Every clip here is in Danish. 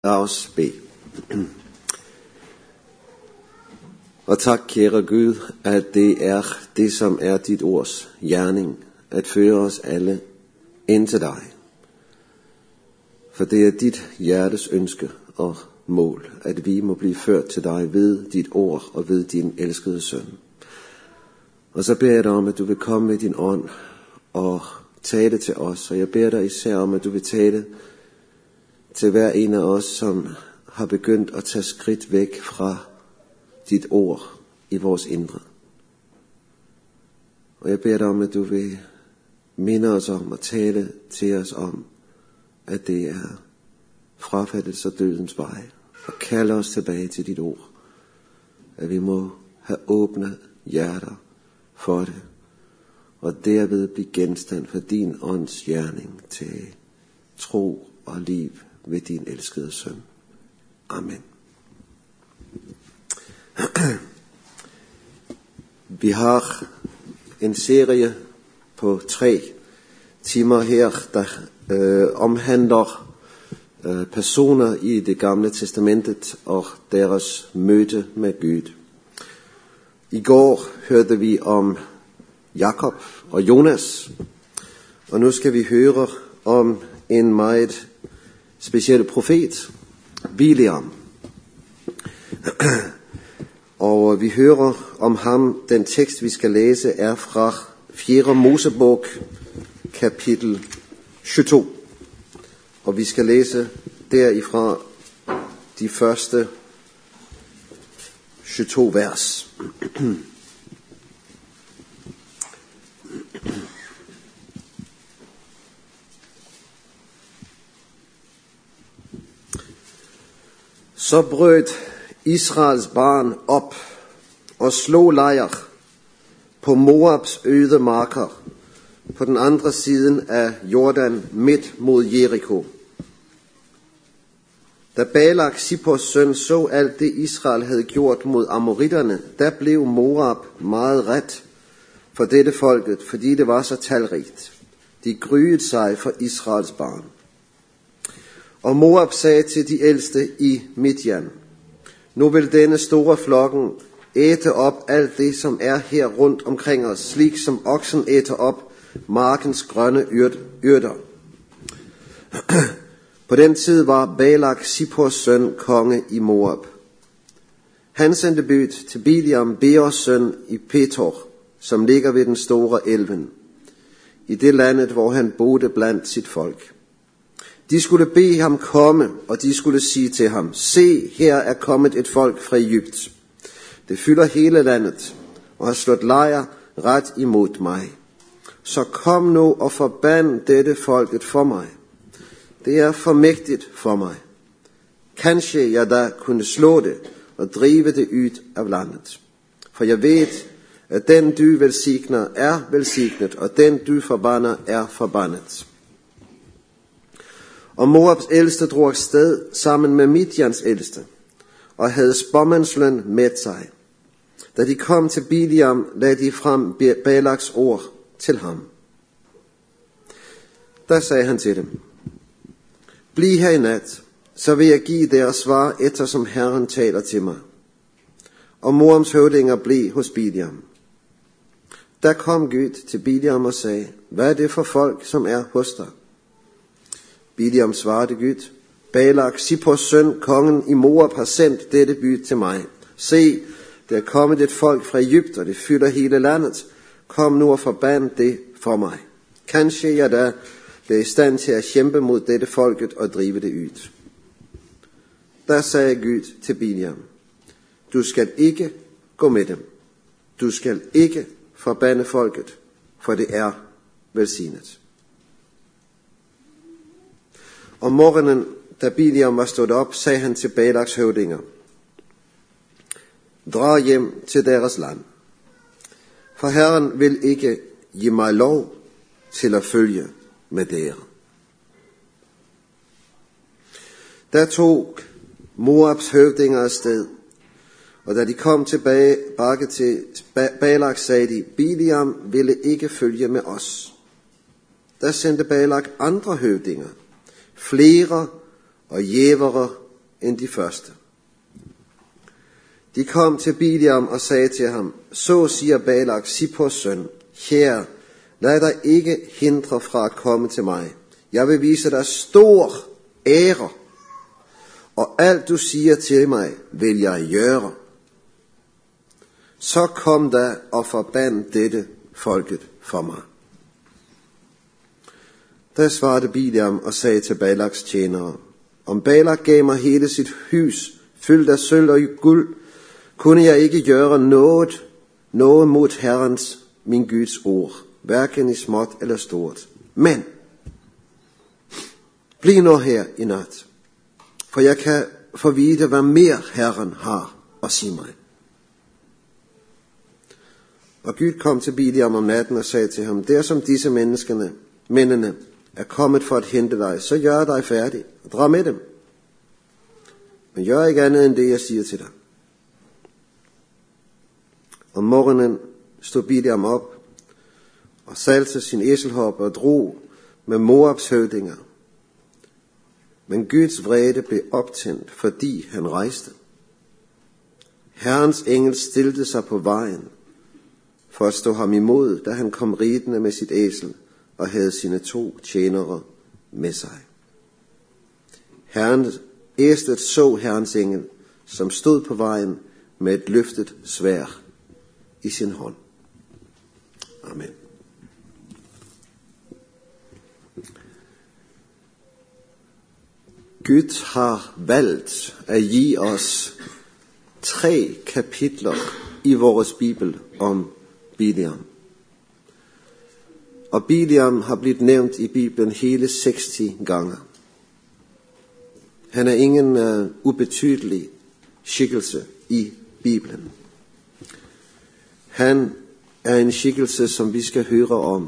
Lad os bede. Og tak, kære Gud, at det er det, som er dit ords gerning, at føre os alle ind til dig. For det er dit hjertes ønske og mål, at vi må blive ført til dig ved dit ord og ved din elskede søn. Og så beder jeg dig om, at du vil komme med din ånd og tale til os. Og jeg beder dig især om, at du vil tale til hver en af os, som har begyndt at tage skridt væk fra dit ord i vores indre. Og jeg beder dig om, at du vil minde os om og tale til os om, at det er frafaldelse og dødens vej, og kalde os tilbage til dit ord. At vi må have åbne hjerter for det, og derved blive genstand for din ånds gerning til tro og liv ved din elskede søn. Amen. Vi har en serie på 3 timer her, der omhandler personer i det gamle testamentet og deres møde med Gud. I går hørte vi om Jakob og Jonas, og nu skal vi høre om en meget speciel profet, Biliam. Og vi hører om ham. Den tekst vi skal læse er fra 4. Mosebog kapitel 22. Og vi skal læse derifra de første 22 vers. Så brød Israels barn op og slog lejr på Moabs øde marker på den andre siden af Jordan midt mod Jericho. Da Balak, Zippors søn, så alt det Israel havde gjort mod amoritterne, der blev Moab meget ret for dette folket, fordi det var så talrigt. De grydede sig for Israels barn. Og Moab sagde til de ældste i Midjan: Nu vil denne store flokken æte op alt det, som er her rundt omkring os, slik som oksen æter op markens grønne yrter. På den tid var Balak, Zippors søn, konge i Moab. Han sendte bud til Biliam, Beors søn, i Petor, som ligger ved den store elven, i det landet, hvor han boede blandt sit folk. De skulle bede ham komme, og de skulle sige til ham: Se, her er kommet et folk fra Egypt. Det fylder hele landet og har slået lejr ret imod mig. Så kom nu og forband dette folket for mig. Det er for mægtigt for mig. Kanskje jeg da kunne slå det og drive det ud af landet. For jeg ved, at den du velsigner er velsignet, og den du forbander er forbandet. Og Moabs ældste drog afsted sammen med Midjans ældste, og havde spåmandsløn med sig. Da de kom til Biliam, lagde de frem Balaks ord til ham. Der sagde han til dem: Bliv her i nat, så vil jeg give deres svar, eftersom Herren taler til mig. Og Moabs høvdinger blev hos Biliam. Der kom Gud til Biliam og sagde: Hvad er det for folk, som er hos dig? Biliam svarede Gud: Balak, Zippors søn, kongen i Moab, har sendt dette bud til mig. Se, der er kommet et folk fra Egypt, og det fylder hele landet. Kom nu og forband det for mig. Kanskje jeg da bliver i stand til at kæmpe mod dette folket og drive det ud. Der sagde Gud til Biliam: Du skal ikke gå med dem. Du skal ikke forbande folket, for det er velsignet. Om morgenen, da Biliam var stået op, sagde han til Balaks høvdinger: Drag hjem til deres land, for Herren vil ikke give mig lov til at følge med dere. Der tog Moabs høvdinger afsted, og da de kom tilbage til Balak, sagde de: Biliam ville ikke følge med os. Der sendte Balak andre høvdinger, flere og jævere end de første. De kom til Biliam og sagde til ham, så siger Balak, Zippors søn, her, lad dig ikke hindre fra at komme til mig. Jeg vil vise dig stor ære, og alt du siger til mig, vil jeg gøre. Så kom da og forband dette folket for mig. Da svarede Biliam og sagde til Balaks tjenere, om Balak gav mig hele sit hus, fyldt af sølv og guld, kunne jeg ikke gøre noget mod Herrens, min Guds ord, hverken i småt eller stort. Men, bliv nu her i nat, for jeg kan få vide, hvad mere Herren har at sige mig. Og Gud kom til Biliam om natten og sagde til ham, der som disse mændene er kommet for at hente dig, så gør dig færdig og drag med dem. Men gør ikke andet end det, jeg siger til dig. Om morgenen stod Biliam op og salte sin æselhoppe og drog med Moabs høvdinger. Men Guds vrede blev optændt, fordi han rejste. Herrens engel stillede sig på vejen for at stå ham imod, da han kom ridende med sit æsel og havde sine 2 tjenere med sig. Æslet så Herrens engel, som stod på vejen med et løftet sværd i sin hånd. Amen. Gud har valgt at give os 3 kapitler i vores Bibel om Biliam. Og Biliam har blivet nævnt i Bibelen hele 60 gange. Han er ingen ubetydelig skikkelse i Bibelen. Han er en skikkelse, som vi skal høre om.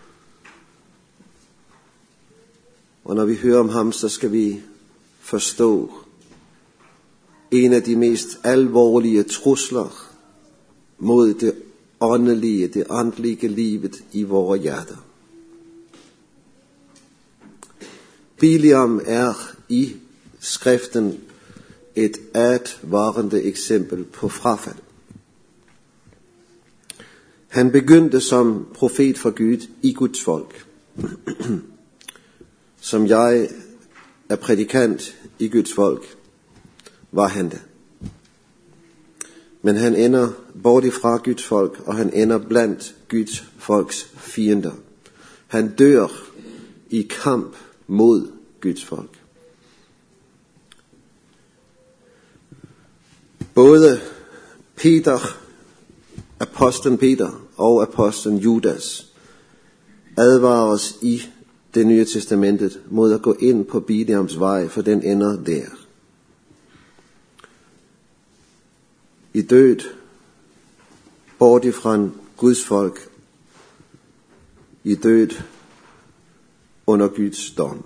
Og når vi hører om ham, så skal vi forstå en af de mest alvorlige trusler mod det åndelige, det åndelige livet i vores hjerter. Biliam er i skriften et advarende eksempel på frafald. Han begyndte som profet for Gud i Guds folk. Som jeg er prædikant i Guds folk, var han det. Men han ender bort fra Guds folk, og han ender blandt Guds folks fjender. Han dør i kamp mod Guds folk. Både apostlen Peter og apostlen Judas advares i det nye testamentet mod at gå ind på Biliams vej, for den ender der. I død, bort fra Guds folk, i død under Guds dom.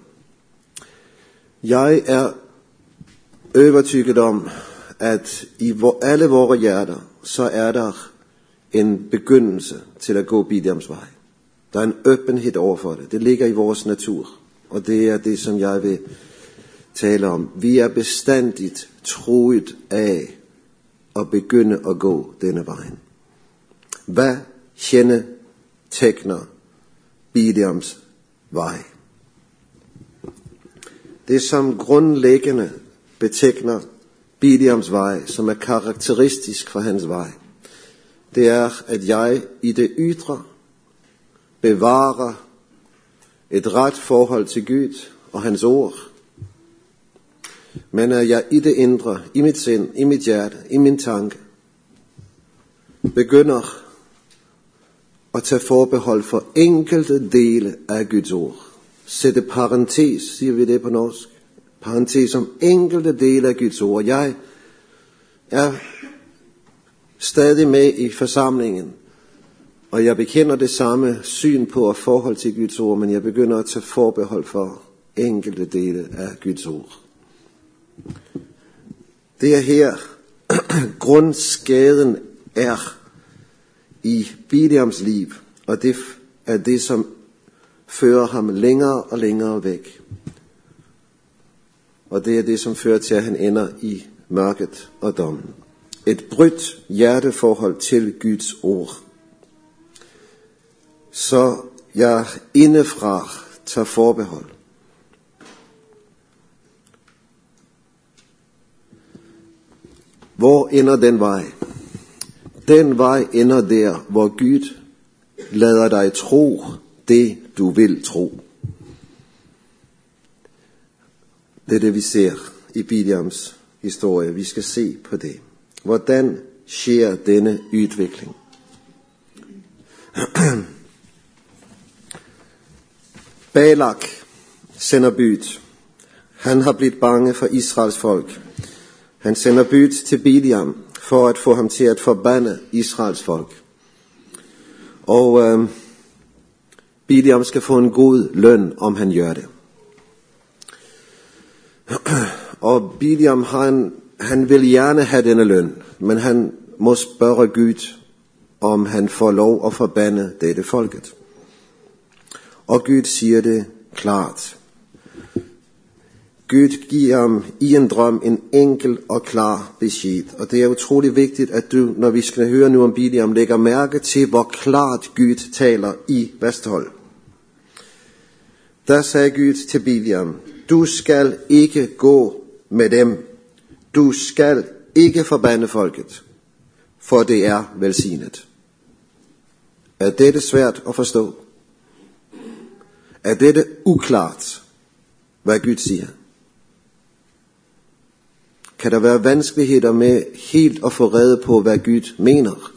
Jeg er overtyget om, at i alle vores hjerter, så er der en begyndelse til at gå Biliams vej. Der er en åbenhed overfor det. Det ligger i vores natur, og det er det, som jeg vil tale om. Vi er bestandigt truet af at begynde at gå denne vejen. Hvad kendetegner Biliams vej? Det, som grundlæggende betegner Biliams vej, som er karakteristisk for hans vej, det er, at jeg i det ydre bevarer et ret forhold til Gud og hans ord, men at jeg i det indre, i mit sind, i mit hjerte, i min tanke, begynder at tage forbehold for enkelte dele af Guds ord. Sætte parentes, siger vi det på norsk. Parentes om enkelte dele af Guds ord. Jeg er stadig med i forsamlingen, og jeg bekender det samme syn på og forhold til Guds ord, men jeg begynder at tage forbehold for enkelte dele af Guds ord. Det er her grundskaden er i Biliams liv, og det er det, som fører ham længere og længere væk. Og det er det, som fører til, at han ender i mørket og dommen. Et brudt hjerteforhold til Guds ord. Så jeg indefra tager forbehold. Hvor ender den vej? Den vej ender der, hvor Gud lader dig tro det, du vil tro. Det er det, vi ser i Bileams historie. Vi skal se på det. Hvordan sker denne udvikling? Balak sender bud. Han har blivet bange for Israels folk. Han sender bud til Bileam for at få ham til at forbande Israels folk. Og Bileam skal få en god løn, om han gør det. Og Bileam, han vil gerne have denne løn, men han må spørge Gud, om han får lov at forbande dette folket. Og Gud siger det klart. Gud giver ham i en drøm en enkel og klar besked. Og det er utrolig vigtigt, at du, når vi skal høre nu om Bileam, lægger mærke til, hvor klart Gud taler i vers 12. Der sagde Gud til Bileam, du skal ikke gå med dem. Du skal ikke forbande folket, for det er velsignet. Er dette svært at forstå? Er dette uklart, hvad Gud siger? Kan der være vanskeligheder med helt at få rede på, hvad Gud mener?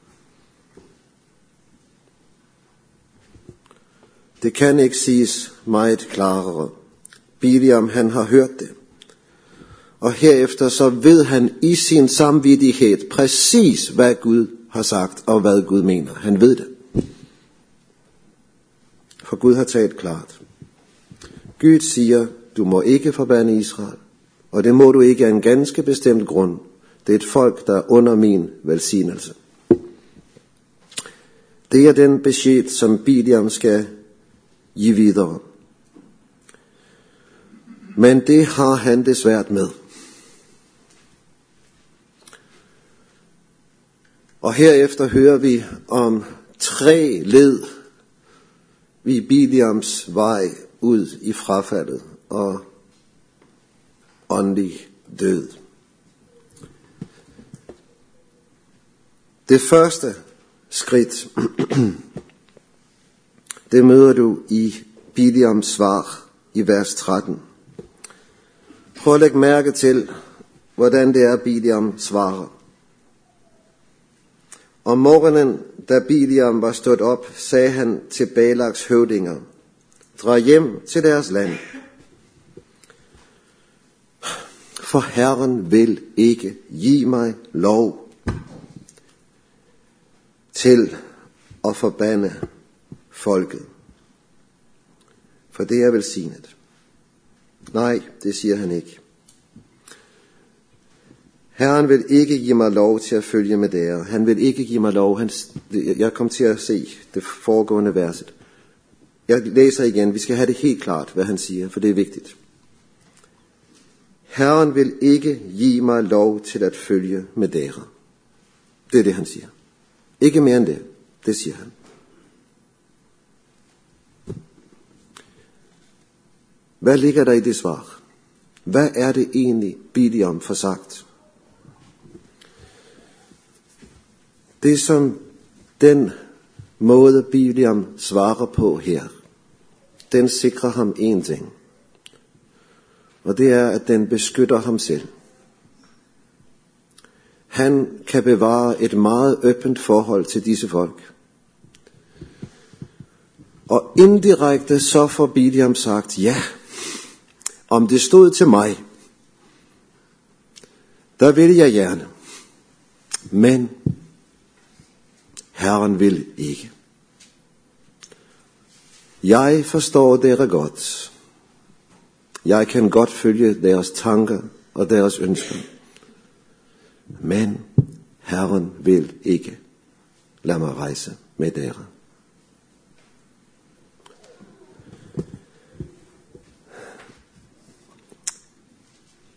Det kan ikke siges meget klarere. Bileam, han har hørt det. Og herefter så ved han i sin samvittighed præcis, hvad Gud har sagt og hvad Gud mener. Han ved det. For Gud har talt klart. Gud siger, du må ikke forbande Israel. Og det må du ikke af en ganske bestemt grund. Det er et folk, der er under min velsignelse. Det er den besked, som Bileam skal give videre. Men det har han det svært med. Og herefter hører vi om 3 led i Bileams vej ud i frafaldet og åndelig død. Det første skridt, det møder du i Bileams svar i vers 13. Prøv at lægge mærke til, hvordan det er, Bileam svarer. Om morgenen, da Bileam var stået op, sagde han til Balaks høvdinger, drag hjem til deres land. For Herren vil ikke give mig lov til at forbande folket. For det er velsignet. Nej, det siger han ikke. Herren vil ikke give mig lov til at følge med dere. Han vil ikke give mig lov. Jeg kom til at se det foregående verset. Jeg læser igen. Vi skal have det helt klart, hvad han siger, for det er vigtigt. Herren vil ikke give mig lov til at følge med dere. Det er det, han siger. Ikke mere end det. Det siger han. Hvad ligger der i det svar? Hvad er det egentlig, Bileam får sagt? Det som den måde, Bileam svarer på her, den sikrer ham en ting. Og det er, at den beskytter ham selv. Han kan bevare et meget åbent forhold til disse folk. Og indirekte så får Bileam sagt, ja, om det stod til mig, der vil jeg gerne. Men Herren vil ikke. Jeg forstår dere godt. Jeg kan godt følge deres tanker og deres ønsker. Men Herren vil ikke lade mig rejse med dere.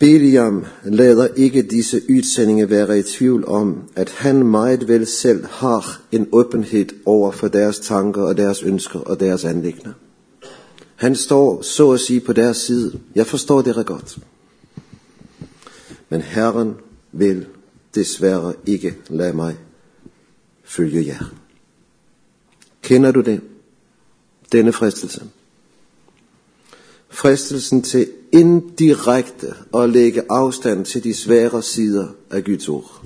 Biliam lader ikke disse udsendinge være i tvivl om, at han meget vel selv har en åbenhed over for deres tanker og deres ønsker og deres anliggender. Han står så at sige på deres side. Jeg forstår det godt. Men Herren vil desværre ikke lade mig følge jer. Kender du det? Denne fristelse. Fristelsen til indirekte at lægge afstand til de svære sider af Guds ord.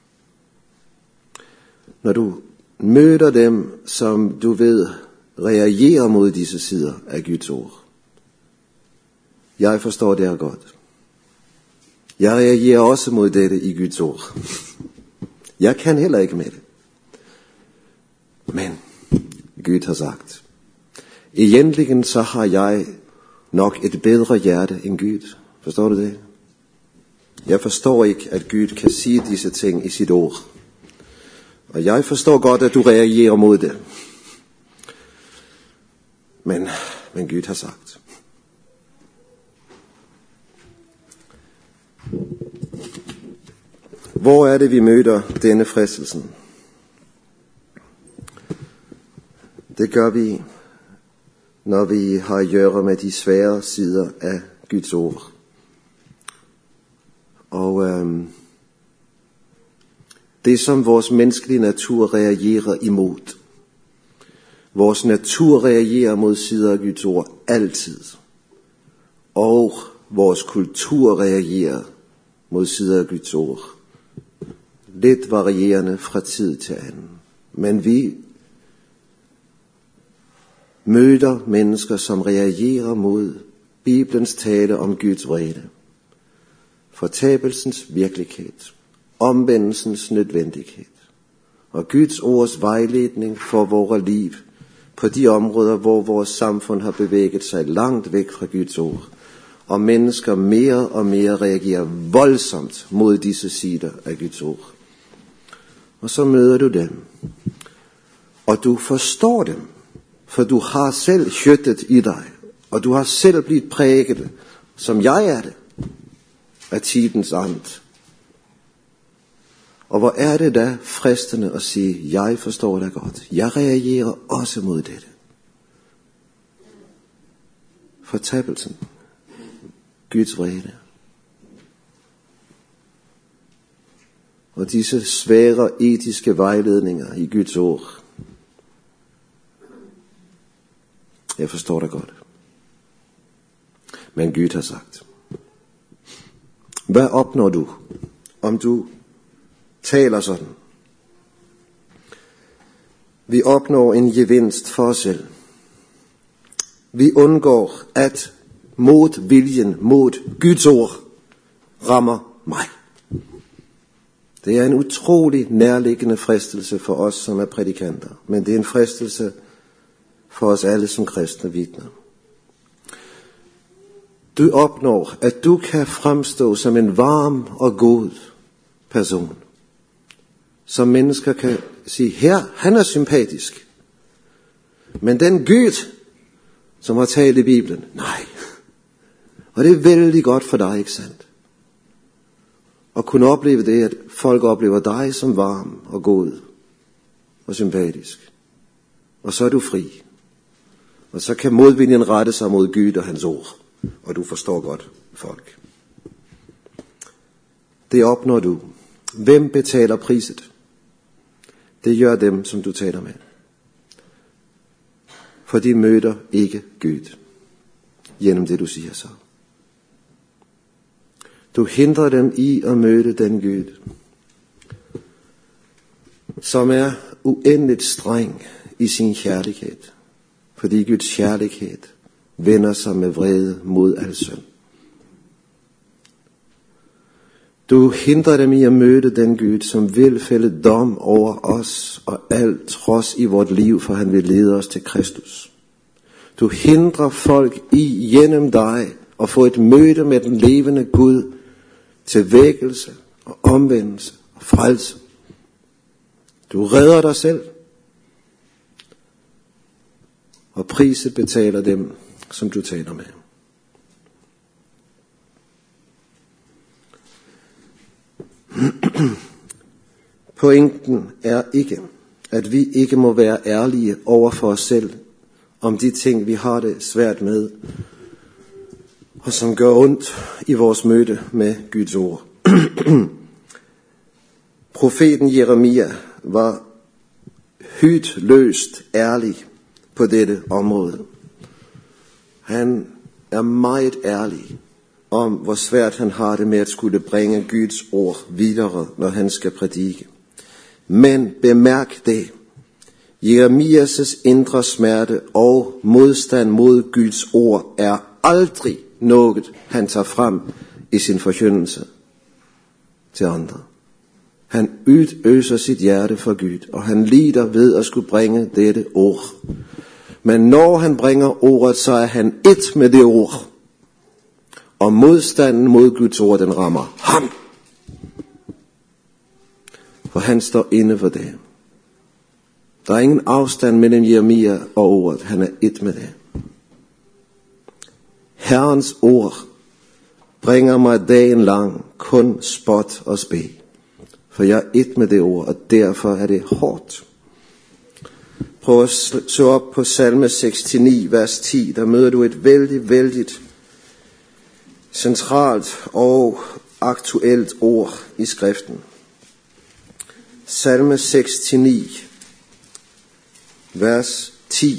Når du møder dem, som du ved reagerer mod disse sider af Guds ord. Jeg forstår det her godt. Jeg reagerer også mod dette i Guds ord. Jeg kan heller ikke med det. Men Gud har sagt, egentlig så har jeg nok et bedre hjerte end Gud. Forstår du det? Jeg forstår ikke, at Gud kan sige disse ting i sit ord. Og jeg forstår godt, at du reagerer mod det. Men Gud har sagt. Hvor er det, vi møder denne fristelsen? Det gør vi, når vi har at gøre med de svære sider af Guds ord. Og det som vores menneskelige natur reagerer imod. Vores natur reagerer mod sider af Guds ord altid. Og vores kultur reagerer mod sider af Guds ord. Lidt varierende fra tid til anden. Men vi møder mennesker, som reagerer mod Bibelens tale om Guds vrede. Fortabelsens virkelighed. Omvendelsens nødvendighed. Og Guds ords vejledning for vores liv på de områder, hvor vores samfund har bevæget sig langt væk fra Guds ord. Og mennesker mere og mere reagerer voldsomt mod disse sider af Guds ord. Og så møder du dem. Og du forstår dem. For du har selv køttet i dig. Og du har selv blivet præget, som jeg er det, af tidens ånd. Og hvor er det da fristende at sige, jeg forstår dig godt. Jeg reagerer også mod dette. Fortabelsen. Guds vrede. Og disse svære etiske vejledninger i Guds ord. Jeg forstår dig godt. Men Gud har sagt. Hvad opnår du, om du taler sådan? Vi opnår en gevinst for os selv. Vi undgår, at modviljen mod Guds ord rammer mig. Det er en utrolig nærliggende fristelse for os, som er prædikanter. Men det er en fristelse for os alle som kristne vidner. Du opnår, at du kan fremstå som en varm og god person. Som mennesker kan sige, her, han er sympatisk. Men den Gud, som har talt i Bibelen, nej. Og det er vældig godt for dig, ikke sandt? At kunne opleve det, at folk oplever dig som varm og god og sympatisk. Og så er du fri. Og så kan modviljen rette sig mod Gud og hans ord. Og du forstår godt folk. Det opnår du. Hvem betaler priset? Det gør dem, som du taler med. For de møder ikke Gud. Gennem det, du siger så. Du hindrer dem i at møde den Gud, som er uendeligt streng i sin kærlighed. Fordi Guds kærlighed vender sig med vrede mod al synd. Du hindrer dem i at møde den Gud, som vil fælde dom over os og alt trods i vort liv, for han vil lede os til Kristus. Du hindrer folk i gennem dig at få et møde med den levende Gud til vækkelse og omvendelse og frelse. Du redder dig selv. Og priset betaler dem, som du taler med. Pointen er ikke, at vi ikke må være ærlige over for os selv om de ting, vi har det svært med, og som gør ondt i vores møde med Guds ord. Profeten Jeremia var hudløst ærlig på dette område. Han er meget ærlig om, hvor svært han har det med at skulle bringe Guds ord videre, når han skal prædike. Men bemærk det. Jeremias' indre smerte og modstand mod Guds ord er aldrig noget, han tager frem i sin forkyndelse til andre. Han udøser sit hjerte for Gud, og han lider ved at skulle bringe dette ord. Men når han bringer ordet, så er han ét med det ord. Og modstanden mod Guds ord, den rammer ham. For han står inde for det. Der er ingen afstand mellem Jeremia og ordet. Han er ét med det. Herrens ord bringer mig dagen lang kun spot og spe. For jeg er ét med det ord, og derfor er det hårdt. Prøv at slå op på salme 69, vers 10. Der møder du et vældig centralt og aktuelt ord i skriften. Salme 69, vers 10.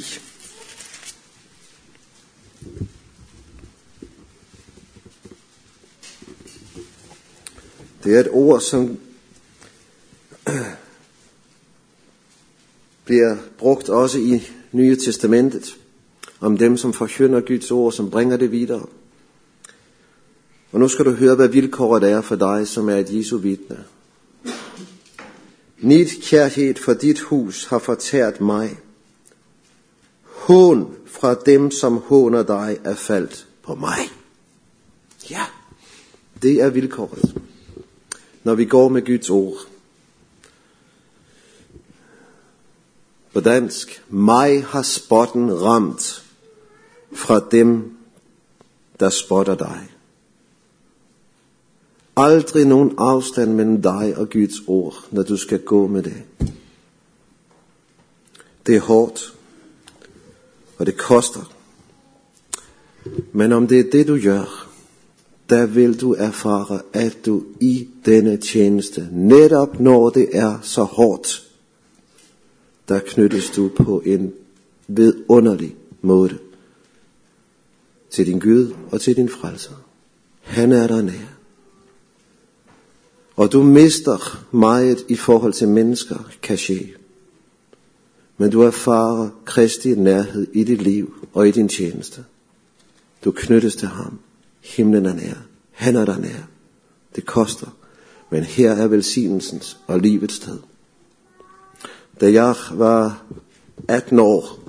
Det er et ord, som bliver brugt også i Nye Testamentet, om dem, som forkynder Guds ord, som bringer det videre. Og nu skal du høre, hvad vilkåret er for dig, som er et Jesu vidne. Nidkærhed for dit hus har fortært mig. Hån fra dem, som håner dig, er faldt på mig. Ja, det er vilkåret, når vi går med Guds ord. På dansk, mig har spotten ramt fra dem, der spotter dig. Aldrig nogen afstand mellem dig og Guds ord, når du skal gå med det. Det er hårdt, og det koster. Men om det er det, du gør, der vil du erfare, at du i denne tjeneste, netop når det er så hårdt, der knyttes du på en vidunderlig måde til din Gud og til din frelser. Han er der nær. Og du mister meget i forhold til mennesker, kan ske. Men du erfarer Kristi nærhed i dit liv og i din tjeneste. Du knyttes til ham. Himlen er nær. Han er der nær. Det koster. Men her er velsignelsens og livets sted. Da jeg var 18 år,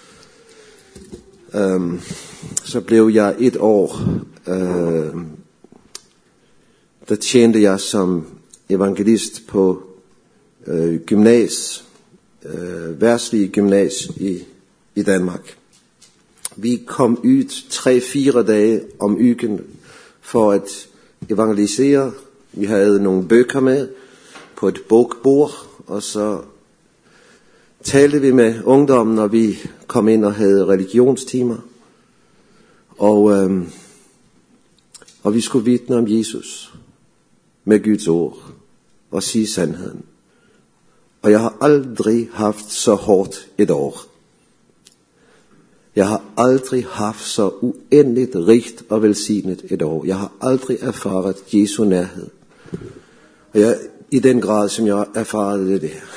så blev jeg 1 år, der tjente jeg som evangelist på Værslige Gymnas i Danmark. Vi kom ud 3-4 dage om ugen for at evangelisere. Vi havde nogle bøger med på et bogbord, og så talte vi med ungdommen, når vi kom ind og havde religionstimer. Og vi skulle vidne om Jesus med Guds ord og sige sandheden. Og jeg har aldrig haft så hårdt et år. Jeg har aldrig haft så uendeligt rigt og velsignet et år. Jeg har aldrig erfaret Jesu nærhed. Og jeg, i den grad, som jeg erfarede det der.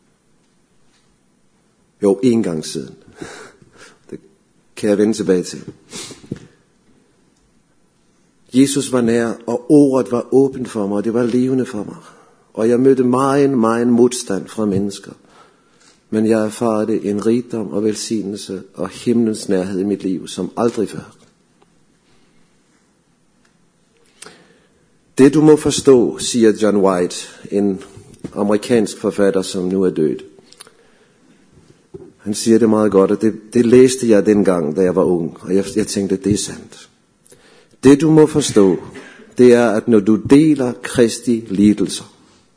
Jo, en gang siden. Det kan jeg vende tilbage til. Jesus var nær, og ordet var åbent for mig, og det var levende for mig. Og jeg mødte meget modstand fra mennesker. Men jeg erfarede en rigdom og velsignelse og himlens nærhed i mit liv, som aldrig før. Det du må forstå, siger John White, en amerikansk forfatter, som nu er død. Han siger det meget godt, og det læste jeg dengang, da jeg var ung, og jeg tænkte, det er sandt. Det du må forstå, det er, at når du deler Kristi lidelser,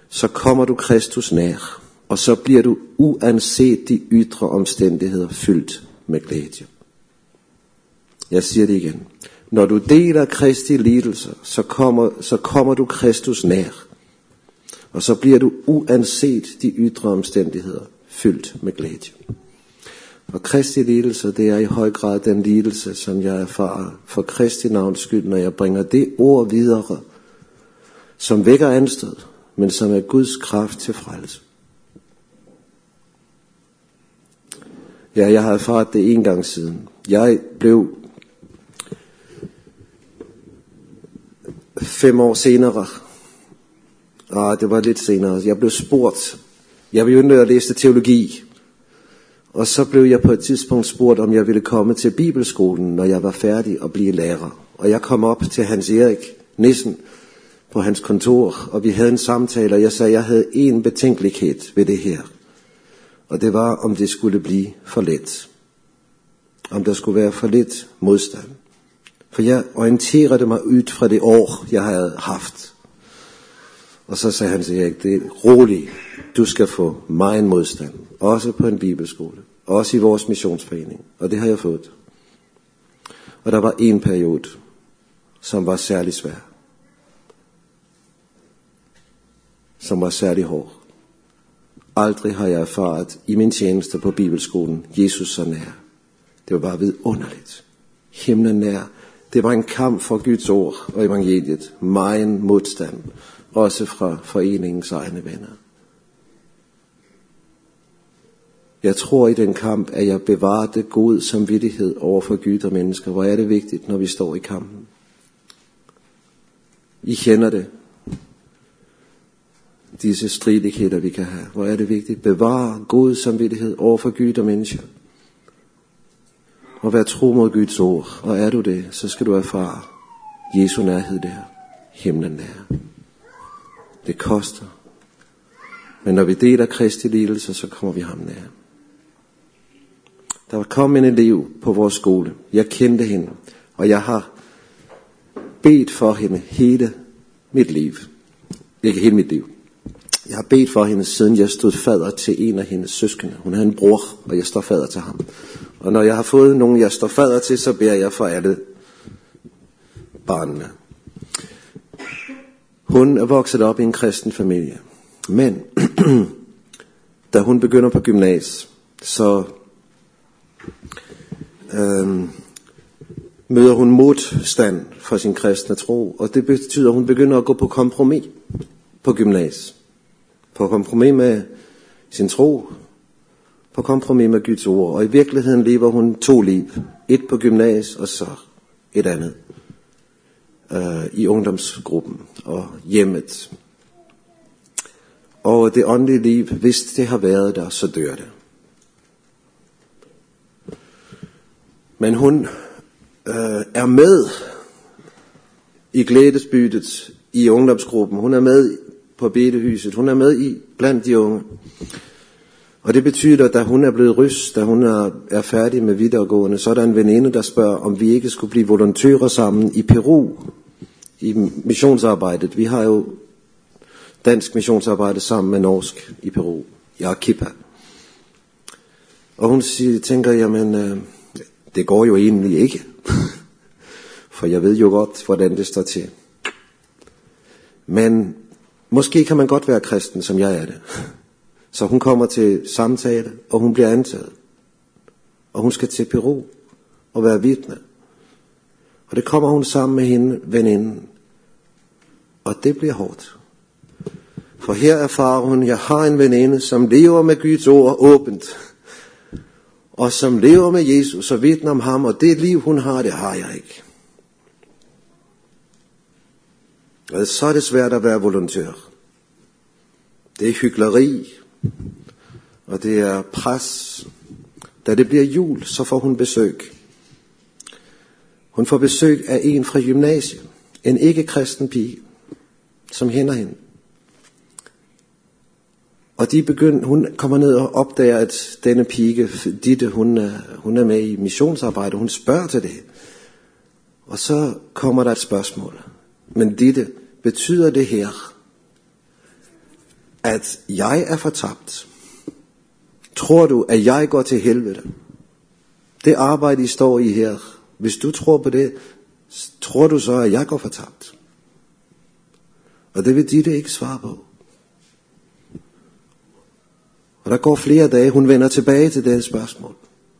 så kommer du Kristus nær, og så bliver du uanset de ydre omstændigheder fyldt med glæde. Jeg siger det igen. Når du deler Kristi lidelser, så kommer du Kristus nær, og så bliver du uanset de ydre omstændigheder fyldt med glæde. Og Kristi lidelse, det er i høj grad den lidelse, som jeg erfarer for Kristi navns skyld, når jeg bringer det ord videre, som vækker anstød, men som er Guds kraft til frelse. Ja, jeg har erfaret det en gang siden. Jeg blev 5 år senere, det var lidt senere, jeg blev spurgt. Jeg begyndte at læse teologi, og så blev jeg på et tidspunkt spurgt, om jeg ville komme til bibelskolen, når jeg var færdig og blive lærer. Og jeg kom op til Hans Erik Nissen på hans kontor, og vi havde en samtale, og jeg sagde, at jeg havde en betænkelighed ved det her. Og det var, om det skulle blive for let. Om der skulle være for lidt modstand. For jeg orienterede mig ud fra det år, jeg havde haft. Og så sagde han til Erik, det er roligt, du skal få meget modstand. Også på en bibelskole. Også i vores missionsforening. Og det har jeg fået. Og der var en periode, som var særlig svær. Som var særlig hård. Aldrig har jeg erfaret i min tjeneste på bibelskolen Jesus så nær. Det var bare vidunderligt. Himlen nær. Det var en kamp for Guds ord og evangeliet. Megen modstand. Også fra foreningens egne venner. Jeg tror i den kamp, at jeg bevarede god samvittighed over for Gud og mennesker. Hvor er det vigtigt, når vi står i kampen. I kender det. Disse stridigheder, vi kan have. Hvor er det vigtigt. Bevare god samvittighed over for Gud og mennesker. Og vær tro mod Guds ord. Og er du det, så skal du erfare Jesu nærhed der. Himlen nær. Det koster. Men når vi deler Kristi lidelse, så kommer vi ham nær. Der kom en elev på vores skole. Jeg kendte hende. Og jeg har bedt for hende hele mit liv. Ikke hele mit liv. Jeg har bedt for hende, siden jeg stod fader til en af hendes søskende. Hun havde en bror, og jeg står fader til ham. Og når jeg har fået nogen, jeg står fader til, så beder jeg for alle barnene. Hun er vokset op i en kristen familie. Men da hun begynder på gymnasiet, så møder hun modstand for sin kristne tro. Og det betyder, at hun begynder at gå på kompromis på gymnasiet. På kompromis med sin tro. På kompromis med Guds ord. Og i virkeligheden lever hun 2 liv. Et på gymnasiet, og så et andet. I ungdomsgruppen og hjemmet. Og det åndelige liv, hvis det har været der, så dør det. Men hun er med i glædesbyttet i ungdomsgruppen. Hun er med på bedehuset. Hun er med blandt de unge. Og det betyder, at da hun er blevet rys, da hun er færdig med videregående, så er der en veninde, der spørger, om vi ikke skulle blive volontører sammen i Peru. I missionsarbejdet. Vi har jo dansk missionsarbejde sammen med norsk i Peru. I Arequipa. Og hun tænker, jamen, det går jo egentlig ikke. For jeg ved jo godt, hvordan det står til. Men måske kan man godt være kristen, som jeg er det. Så hun kommer til samtale, og hun bliver antaget. Og hun skal til Peru og være vidne. Og det kommer hun sammen med hende, veninden. Og det bliver hårdt. For her erfarer hun, jeg har en veninde, som lever med Guds ord åbent. Og som lever med Jesus og vidner om ham. Og det liv hun har, det har jeg ikke. Og så er det svært at være volontør. Det er hykleri. Og det er pres. Da det bliver jul, så får hun besøg. Hun får besøg af en fra gymnasiet. En ikke-kristen pige, som hænder hende. Og hun kommer ned og opdager, at denne pige, Ditte, hun er med i missionsarbejde. Hun spørger til det. Og så kommer der et spørgsmål. Men Ditte, betyder det her, at jeg er fortabt? Tror du, at jeg går til helvede? Det arbejde, I står i her, hvis du tror på det, tror du så, at jeg går fortabt? Og det vil Ditte ikke svare på. Og der går flere dage, hun vender tilbage til det spørgsmål.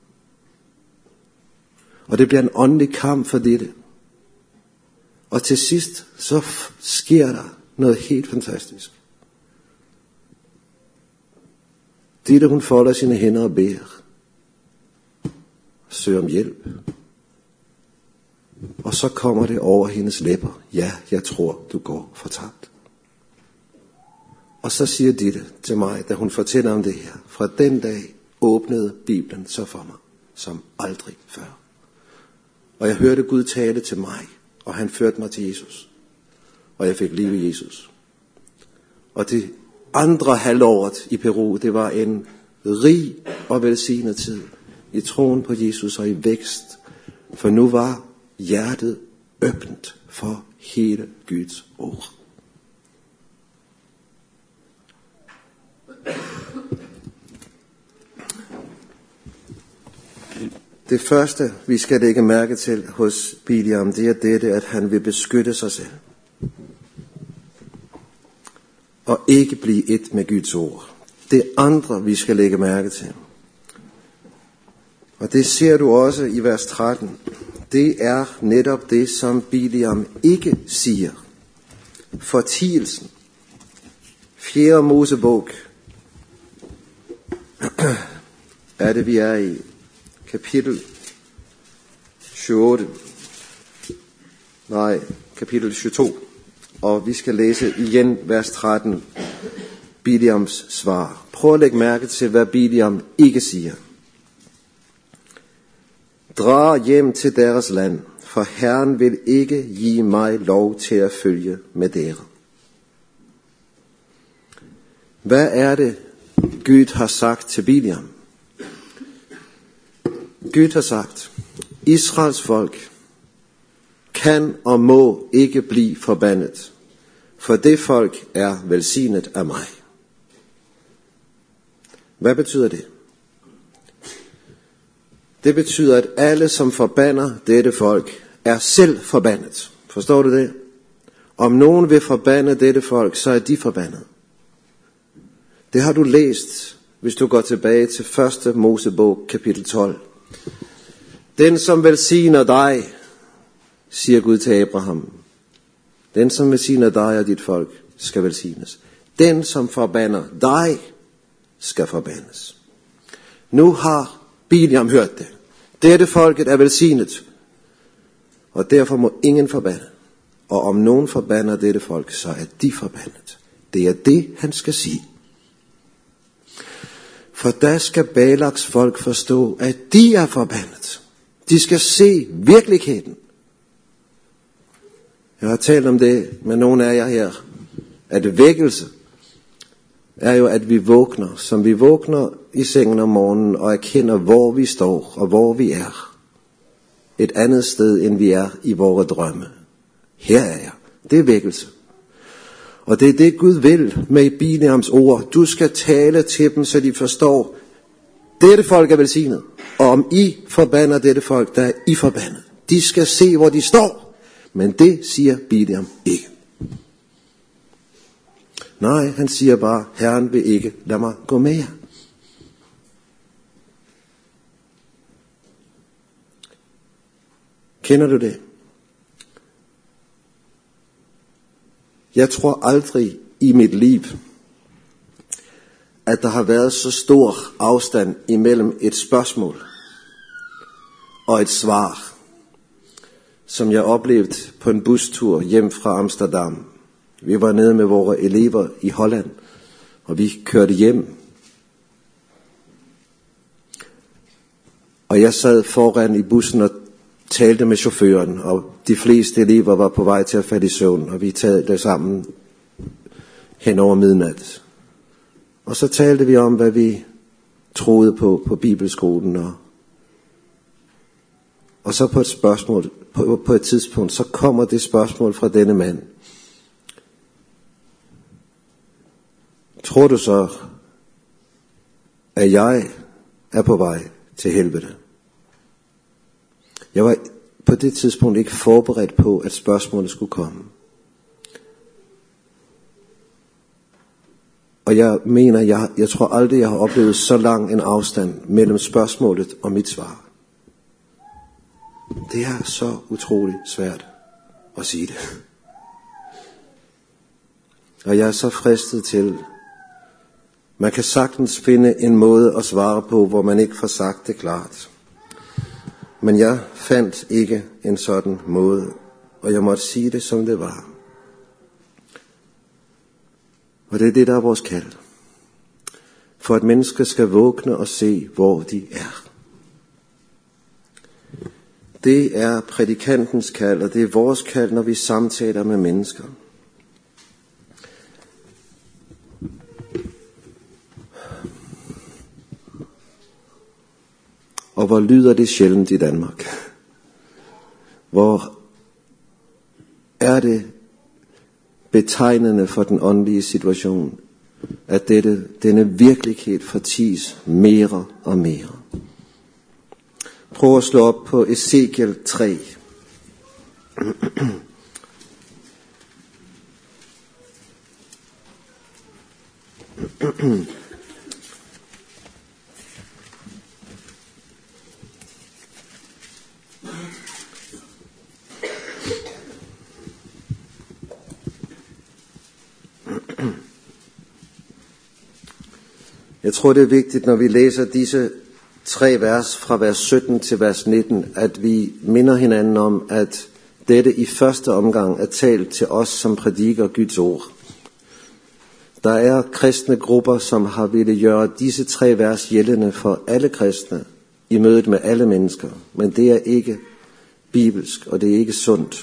Og det bliver en åndelig kamp for Ditte. Og til sidst, så sker der noget helt fantastisk. Ditte, hun folder sine hænder og beder. Søger om hjælp. Og så kommer det over hendes læber. Ja, jeg tror, du går fortabt. Og så siger Ditte til mig, da hun fortæller om det her. Fra den dag åbnede Bibelen så for mig, som aldrig før. Og jeg hørte Gud tale til mig, og han førte mig til Jesus. Og jeg fik liv i Jesus. Og det andre halvåret i Peru, det var en rig og velsignet tid i troen på Jesus og i vækst. For nu var hjertet åbent for hele Guds ord. Det første, vi skal lægge mærke til hos Biliam, det er dette, at han vil beskytte sig selv. Og ikke blive et med Guds ord. Det andre, vi skal lægge mærke til, og det ser du også i vers 13, det er netop det, som Biliam ikke siger. Fortielsen. 4. Mosebog er det, vi er i. Kapitel 28. Kapitel 22. Og vi skal læse igen vers 13. Biliams svar. Prøv at lægge mærke til, hvad Biliam ikke siger. Drag hjem til deres land, for Herren vil ikke give mig lov til at følge med dere. Hvad er det, Gud har sagt til Biliam? Gud har sagt, Israels folk kan og må ikke blive forbandet, for det folk er velsignet af mig. Hvad betyder det? Det betyder, at alle, som forbander dette folk, er selv forbandet. Forstår du det? Om nogen vil forbande dette folk, så er de forbandet. Det har du læst, hvis du går tilbage til 1. Mosebog, kapitel 12. Den, som velsigner dig, siger Gud til Abraham. Den, som velsigner dig og dit folk, skal velsignes. Den, som forbander dig, skal forbandes. Nu har Biliam hørt det. Dette folket er velsignet, og derfor må ingen forbande. Og om nogen forbander dette folk, så er de forbandet. Det er det, han skal sige. For der skal Balaks folk forstå, at de er forbandet. De skal se virkeligheden. Jeg har talt om det med nogle af jer her, at vækkelse er jo, at vi vågner, som vi vågner i sengen om morgenen og erkender, hvor vi står og hvor vi er. Et andet sted, end vi er i vores drømme. Her er jeg. Det er vækkelse. Og det er det, Gud vil med Biliams ord. Du skal tale til dem, så de forstår, dette folk er velsignet. Og om I forbander dette folk, der er I forbandet. De skal se, hvor de står. Men det siger Biliam ikke. Nej, han siger bare, Herren vil ikke lade mig gå med jer. Kender du det? Jeg tror aldrig i mit liv, at der har været så stor afstand imellem et spørgsmål og et svar, som jeg oplevede på en bustur hjem fra Amsterdam. Vi var nede med vores elever i Holland, og vi kørte hjem. Og jeg sad foran i bussen og talte med chaufføren, og de fleste elever var på vej til at falde i søvn, og vi talte sammen hen over midnat. Og så talte vi om, hvad vi troede på bibelskolen, og så på et spørgsmål, på et tidspunkt, så kommer det spørgsmål fra denne mand. tror du så, at jeg er på vej til helvede? Jeg var på det tidspunkt ikke forberedt på, at spørgsmålet skulle komme. Og jeg mener, jeg tror aldrig, jeg har oplevet så lang en afstand mellem spørgsmålet og mit svar. Det er så utroligt svært at sige det. Og jeg er så fristet til, man kan sagtens finde en måde at svare på, hvor man ikke får sagt det klart. Men jeg fandt ikke en sådan måde, og jeg måtte sige det, som det var. Og det er det, der er vores kald. For at mennesker skal vågne og se, hvor de er. Det er prædikantens kald, og det er vores kald, når vi samtaler med mennesker. Og hvor lyder det sjældent i Danmark? Hvor er det betegnende for den åndelige situation, at denne virkelighed forties mere og mere. Prøv at slå op på Ezekiel 3. Jeg tror, det er vigtigt, når vi læser disse 3 vers fra vers 17 til vers 19, at vi minder hinanden om, at dette i første omgang er talt til os, som prædiker Guds ord. Der er kristne grupper, som har ville gøre disse 3 vers gældende for alle kristne i mødet med alle mennesker, men det er ikke bibelsk, og det er ikke sundt.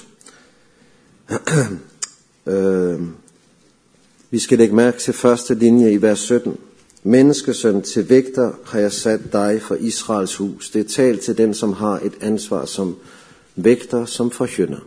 Vi skal lægge mærke til første linje i vers 17. Menneskesøn, til vægter har jeg sat dig for Israels hus. Det er talt til den, som har et ansvar som vægter, som forkynder.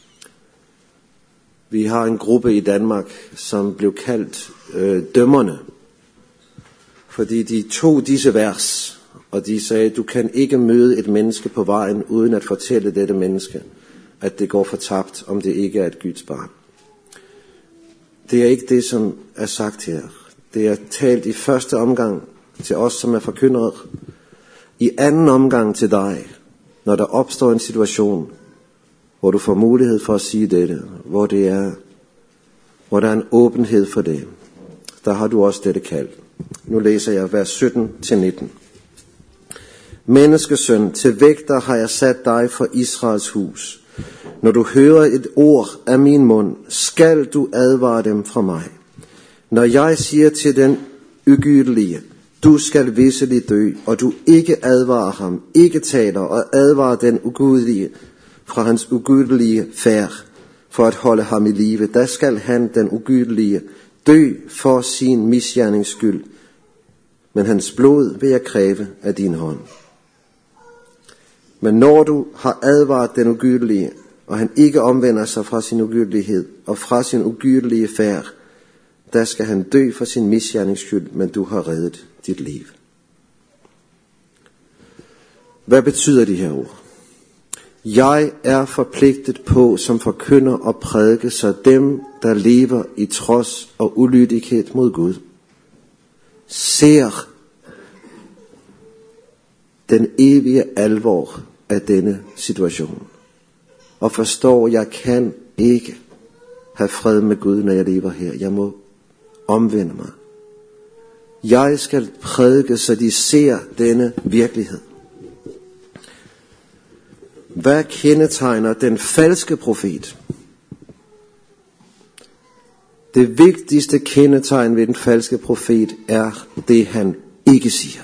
Vi har en gruppe i Danmark, som blev kaldt dømmerne, fordi de tog disse vers, og de sagde, du kan ikke møde et menneske på vejen, uden at fortælle dette menneske, at det går fortabt, om det ikke er et Guds barn. Det er ikke det, som er sagt her. Det er talt i første omgang til os, som er forkyndere. I anden omgang til dig, når der opstår en situation, hvor du får mulighed for at sige dette, hvor der er en åbenhed for det. Der har du også dette kald. Nu læser jeg vers 17-19. Menneskesøn, til vægter har jeg sat dig for Israels hus. Når du hører et ord af min mund, skal du advare dem fra mig. Når jeg siger til den ugydelige, du skal visselig dø, og du ikke advarer ham, ikke taler og advarer den ugudelige fra hans ugudelige færd, for at holde ham i live, der skal han, den ugudelige, dø for sin misgernings skyld, men hans blod vil jeg kræve af din hånd. Men når du har advaret den ugudelige, og han ikke omvender sig fra sin ugudelighed og fra sin ugudelige færd, der skal han dø for sin misgernings skyld, men du har reddet dit liv. Hvad betyder de her ord? Jeg er forpligtet på som forkynder og prædike, så dem, der lever i trods og ulydighed mod Gud, ser den evige alvor af denne situation. Og forstår, jeg kan ikke have fred med Gud, når jeg lever her. Jeg må omvende mig. Jeg skal prædike, så de ser denne virkelighed. Hvad kendetegner den falske profet? Det vigtigste kendetegn ved den falske profet er det, han ikke siger.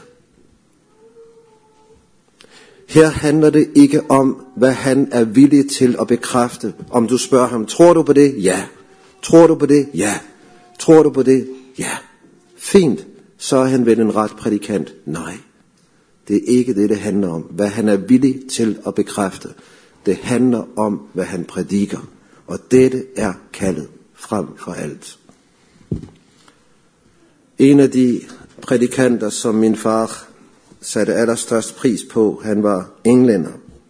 Her handler det ikke om, hvad han er villig til at bekræfte. Om du spørger ham, tror du på det? Ja. Tror du på det? Ja. Tror du på det? Ja. Fint. Så er han vel en ret prædikant? Nej. Det er ikke det handler om. Hvad han er villig til at bekræfte. Det handler om, hvad han prædiker. Og dette er kaldet frem for alt. En af de prædikanter, som min far satte allerstørst pris på, han var englænder.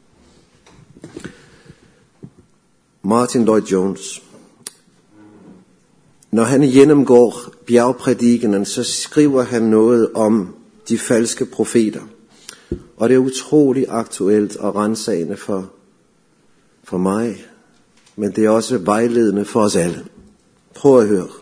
Martin Lloyd-Jones. Når han gennemgår bjergprædikenen, så skriver han noget om de falske profeter. Og det er utroligt aktuelt og rensagende for mig, men det er også vejledende for os alle. Prøv at høre.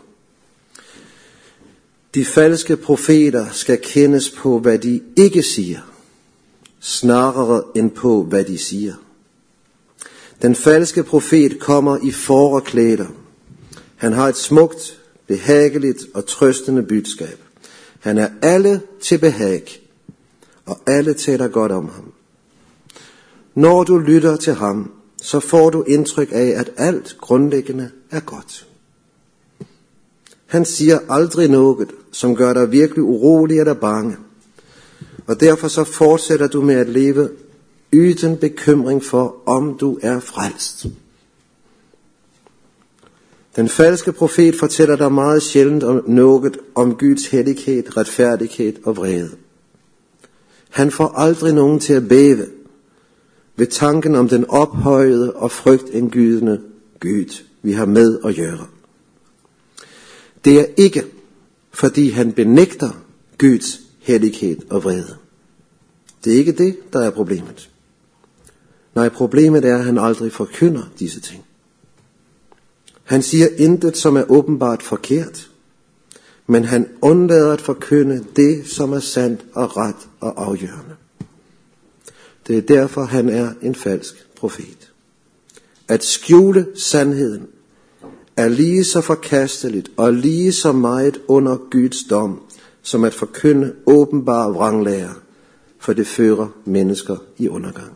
De falske profeter skal kendes på, hvad de ikke siger, snarere end på, hvad de siger. Den falske profet kommer i fåreklæder. Han har et smukt, behageligt og trøstende budskab. Han er alle til behag, og alle taler godt om ham. Når du lytter til ham, så får du indtryk af, at alt grundlæggende er godt. Han siger aldrig noget, som gør dig virkelig urolig eller bange. Og derfor så fortsætter du med at leve uden bekymring for, om du er frelst. Den falske profet fortæller dig meget sjældent om noget om Guds hellighed, retfærdighed og vrede. Han får aldrig nogen til at bæve ved tanken om den ophøjede og frygtindgydende Gud, vi har med at gøre. Det er ikke, fordi han benægter Guds hellighed og vrede. Det er ikke det, der er problemet. Nej, problemet er, at han aldrig forkynder disse ting. Han siger intet, som er åbenbart forkert, men han undlader at forkynde det, som er sandt og ret og afgørende. Det er derfor, han er en falsk profet. At skjule sandheden er lige så forkasteligt og lige så meget under Guds dom, som at forkynde åbenbare vranglærer, for det fører mennesker i undergang.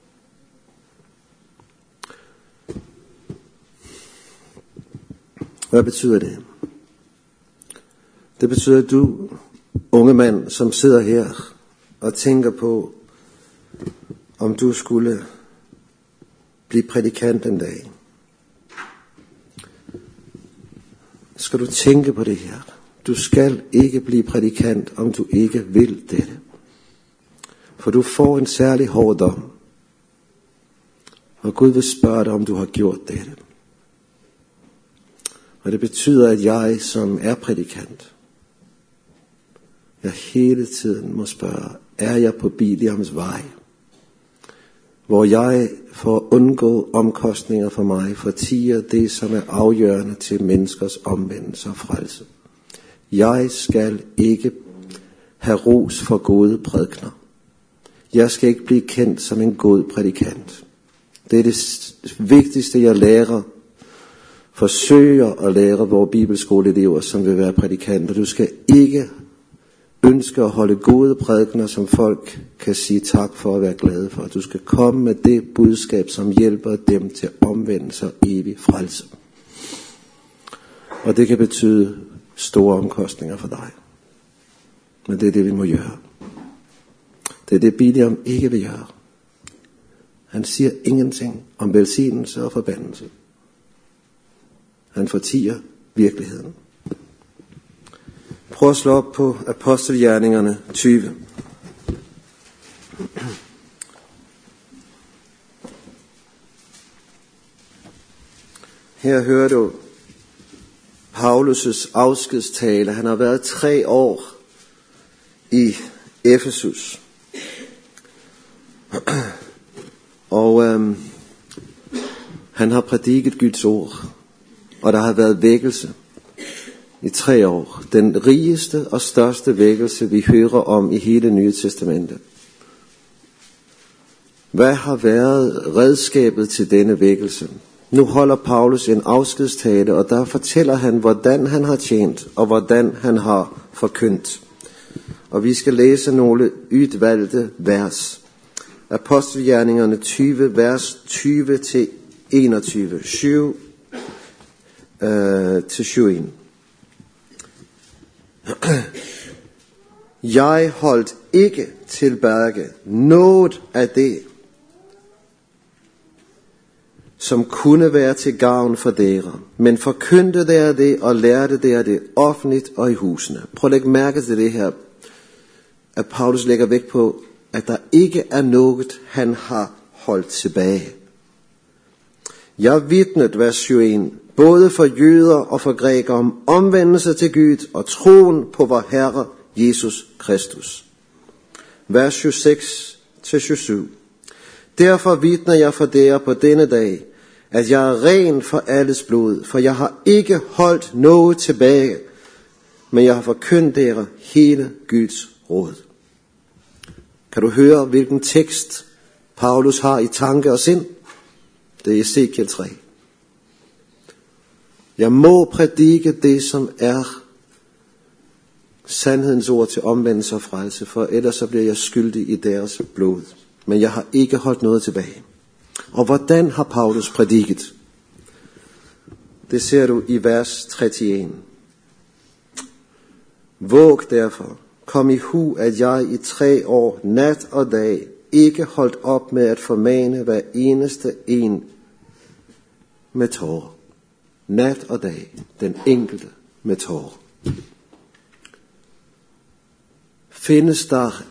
Hvad betyder det? Det betyder, at du, unge mand, som sidder her og tænker på, om du skulle blive prædikant en dag. Skal du tænke på det her. Du skal ikke blive prædikant, om du ikke vil dette. For du får en særlig hård dom. Og Gud vil spørge dig, om du har gjort dette. Og det betyder, at jeg, som er prædikant, jeg hele tiden må spørge, er jeg på Biliams vej? Hvor jeg, for at undgå omkostninger for mig, fortier det, som er afgørende til menneskers omvendelse og frelse. Jeg skal ikke have ros for gode prædikener. Jeg skal ikke blive kendt som en god prædikant. Det er det vigtigste, jeg lærer. Forsøger at lære vores bibelskoleelever, som vil være prædikanter. Du skal ikke ønske at holde gode prædikener, som folk kan sige tak for at være glade for. Du skal komme med det budskab, som hjælper dem til omvendelse og evig frelse. Og det kan betyde store omkostninger for dig. Men det er det, vi må gøre. Det er det, Biliam ikke vil gøre. Han siger ingenting om velsignelse og forbandelse. Han fortier virkeligheden. Prøv at slå op på Apostelgjerningerne 20. Her hører du Paulus' afskedstale. Han har været 3 år i Efesus. Og han har prædiket Guds ord. Og der har været vækkelse i 3 år. Den rigeste og største vækkelse, vi hører om i hele Nye Testamentet. Hvad har været redskabet til denne vækkelse? Nu holder Paulus en afskedstale, og der fortæller han, hvordan han har tjent, og hvordan han har forkyndt. Og vi skal læse nogle udvalgte vers. Apostelgjerningerne 20, vers 20-21. 7 til 7. Jeg holdt ikke tilbage noget af det, som kunne være til gavn for dere, men forkyndte dere det og lærte dere det offentligt og i husene. Prøv at lægge mærke til det her, at Paulus lægger vægt på, at der ikke er noget, han har holdt tilbage. Jeg vidnede, vers 21, både for jøder og for grækere om omvendelse til Gud og troen på vor Herre Jesus Kristus. Vers 26-27. Derfor vidner jeg for dere på denne dag, at jeg er ren for alles blod, for jeg har ikke holdt noget tilbage, men jeg har forkyndt dere hele Guds råd. Kan du høre, hvilken tekst Paulus har i tanke og sind? Det er Ezekiel 3. Jeg må prædike det, som er sandhedens ord til omvendelse og frelse, for ellers så bliver jeg skyldig i deres blod. Men jeg har ikke holdt noget tilbage. Og hvordan har Paulus prædiket? Det ser du i vers 31. Våg derfor, kom i hu, at jeg i 3 år, nat og dag, ikke holdt op med at formane hver eneste en med tårer. Nat og dag, den enkelte med tårer. Findes der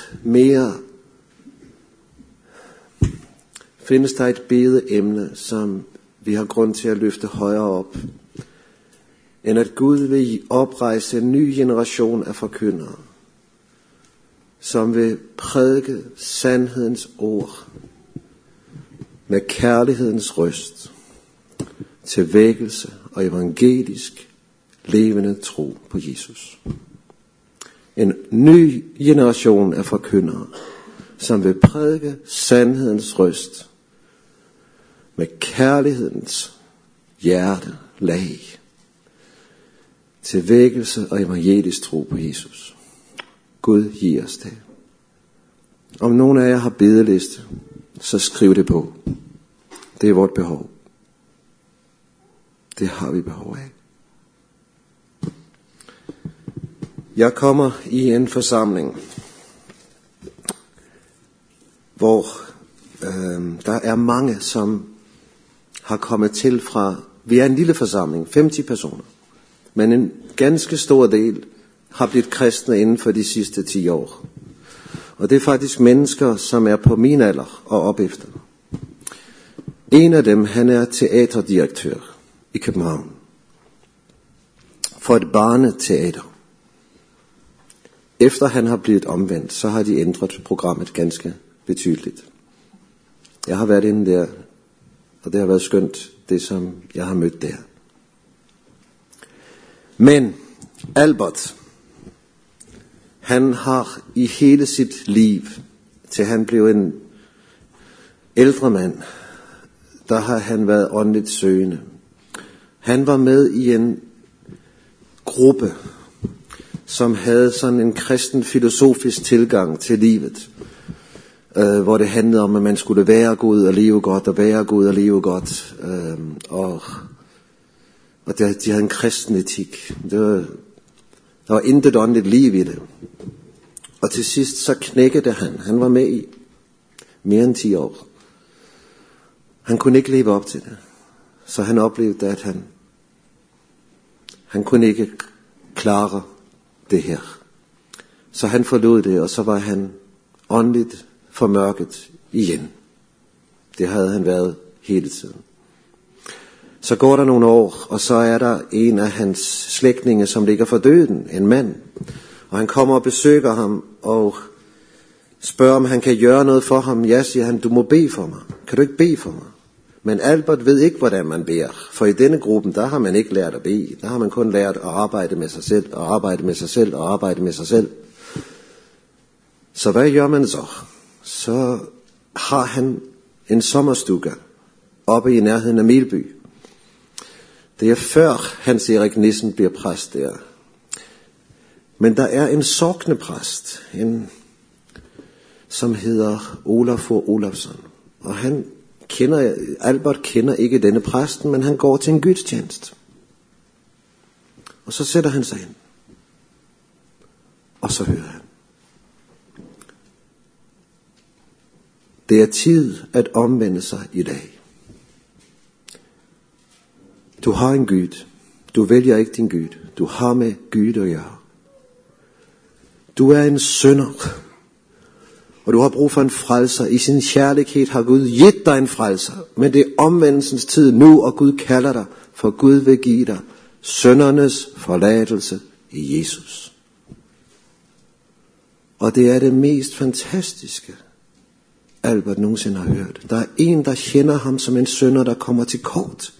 et bedeemne, som vi har grund til at løfte højere op, end at Gud vil oprejse en ny generation af forkyndere, som vil prædike sandhedens ord med kærlighedens røst til vækkelse og evangelisk levende tro på Jesus. En ny generation af forkyndere, som vil prædike sandhedens røst med kærlighedens hjerte lag til vækkelse og evangelisk tro på Jesus. Gud giver os det. Om nogen af jer har bedeliste, så skriv det på. Det er vort behov. Det har vi behov af. Jeg kommer i en forsamling, hvor der er mange, som har kommet til fra, vi er en lille forsamling, 50 personer, men en ganske stor del har blivet kristne inden for de sidste 10 år. Og det er faktisk mennesker, som er på min alder og op efter. En af dem, han er teaterdirektør i København for et barneteater. Efter han har blevet omvendt, så har de ændret programmet ganske betydeligt. Jeg har været inde der, og det har været skønt, det som jeg har mødt der. Men Albert, han har i hele sit liv, til han blev en ældre mand, der har han været åndeligt søgende. Han var med i en gruppe, som havde sådan en kristen filosofisk tilgang til livet, hvor det handlede om, at man skulle være god og leve godt, og være god og leve godt, og de havde en kristen etik. Der var intet åndeligt liv i det. Og til sidst så knækkede han. Han var med i mere end 10 år. Han kunne ikke leve op til det. Så han oplevede, at han kunne ikke klare det her. Så han forlod det, og så var han åndeligt formørket igen. Det havde han været hele tiden. Så går der nogle år, og så er der en af hans slægtninge, som ligger for døden, en mand. Og han kommer og besøger ham, og spørger, om han kan gøre noget for ham. Ja, siger han, du må bede for mig. Kan du ikke bede for mig? Men Albert ved ikke, hvordan man beder. For i denne gruppen, der har man ikke lært at bede. Der har man kun lært at arbejde med sig selv, og arbejde med sig selv, og arbejde med sig selv. Så hvad gør man så? Så har han en sommerstue oppe i nærheden af Melby. Det er før Hans Erik Nissen bliver præst der. Men der er en sognepræst, som hedder Olafur Olafsson. Og Albert kender ikke denne præsten, men han går til en gudstjeneste. Og så sætter han sig ind. Og så hører han. Det er tid at omvende sig i dag. Du har en Gud. Du vælger ikke din Gud. Du har med Gud at gøre. Du er en synder. Og du har brug for en frelser. I sin kærlighed har Gud givet dig en frelser. Men det er omvendelsens tid nu, og Gud kalder dig, for Gud vil give dig syndernes forladelse i Jesus. Og det er det mest fantastiske, Albert nogensinde har hørt. Der er en, der kender ham som en synder, der kommer til kort.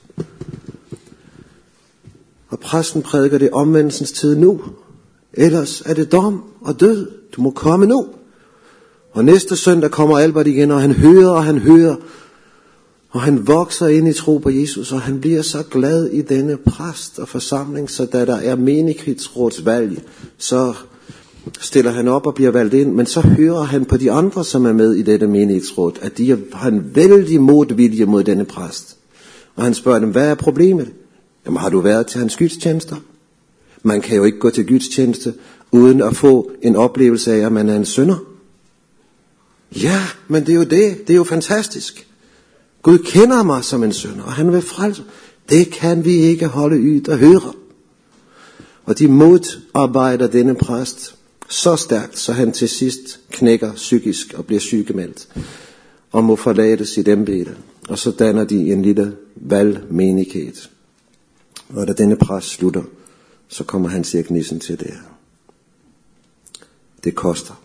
Og præsten prædiker det omvendelsens tid nu. Ellers er det dom og død. Du må komme nu. Og næste søndag kommer Albert igen, og han hører, og han vokser ind i tro på Jesus, og han bliver så glad i denne præst og forsamling, så da der er menighedsrådsvalg, så stiller han op og bliver valgt ind, men så hører han på de andre, som er med i dette menighedsråd, at de har en vældig modvilje mod denne præst. Og han spørger dem, hvad er problemet? Jamen, har du været til hans gudstjenester? Man kan jo ikke gå til gudstjeneste, uden at få en oplevelse af, at man er en synder. Ja, men det er jo det. Det er jo fantastisk. Gud kender mig som en synder, og han vil frelse. Det kan vi ikke holde ud og høre. Og de modarbejder denne præst så stærkt, så han til sidst knækker psykisk og bliver sygemeldt og må forlade sit embede. Og så danner de en lille valgmenighed. Og da denne præst slutter, så kommer han til Nissen til det her. Det koster.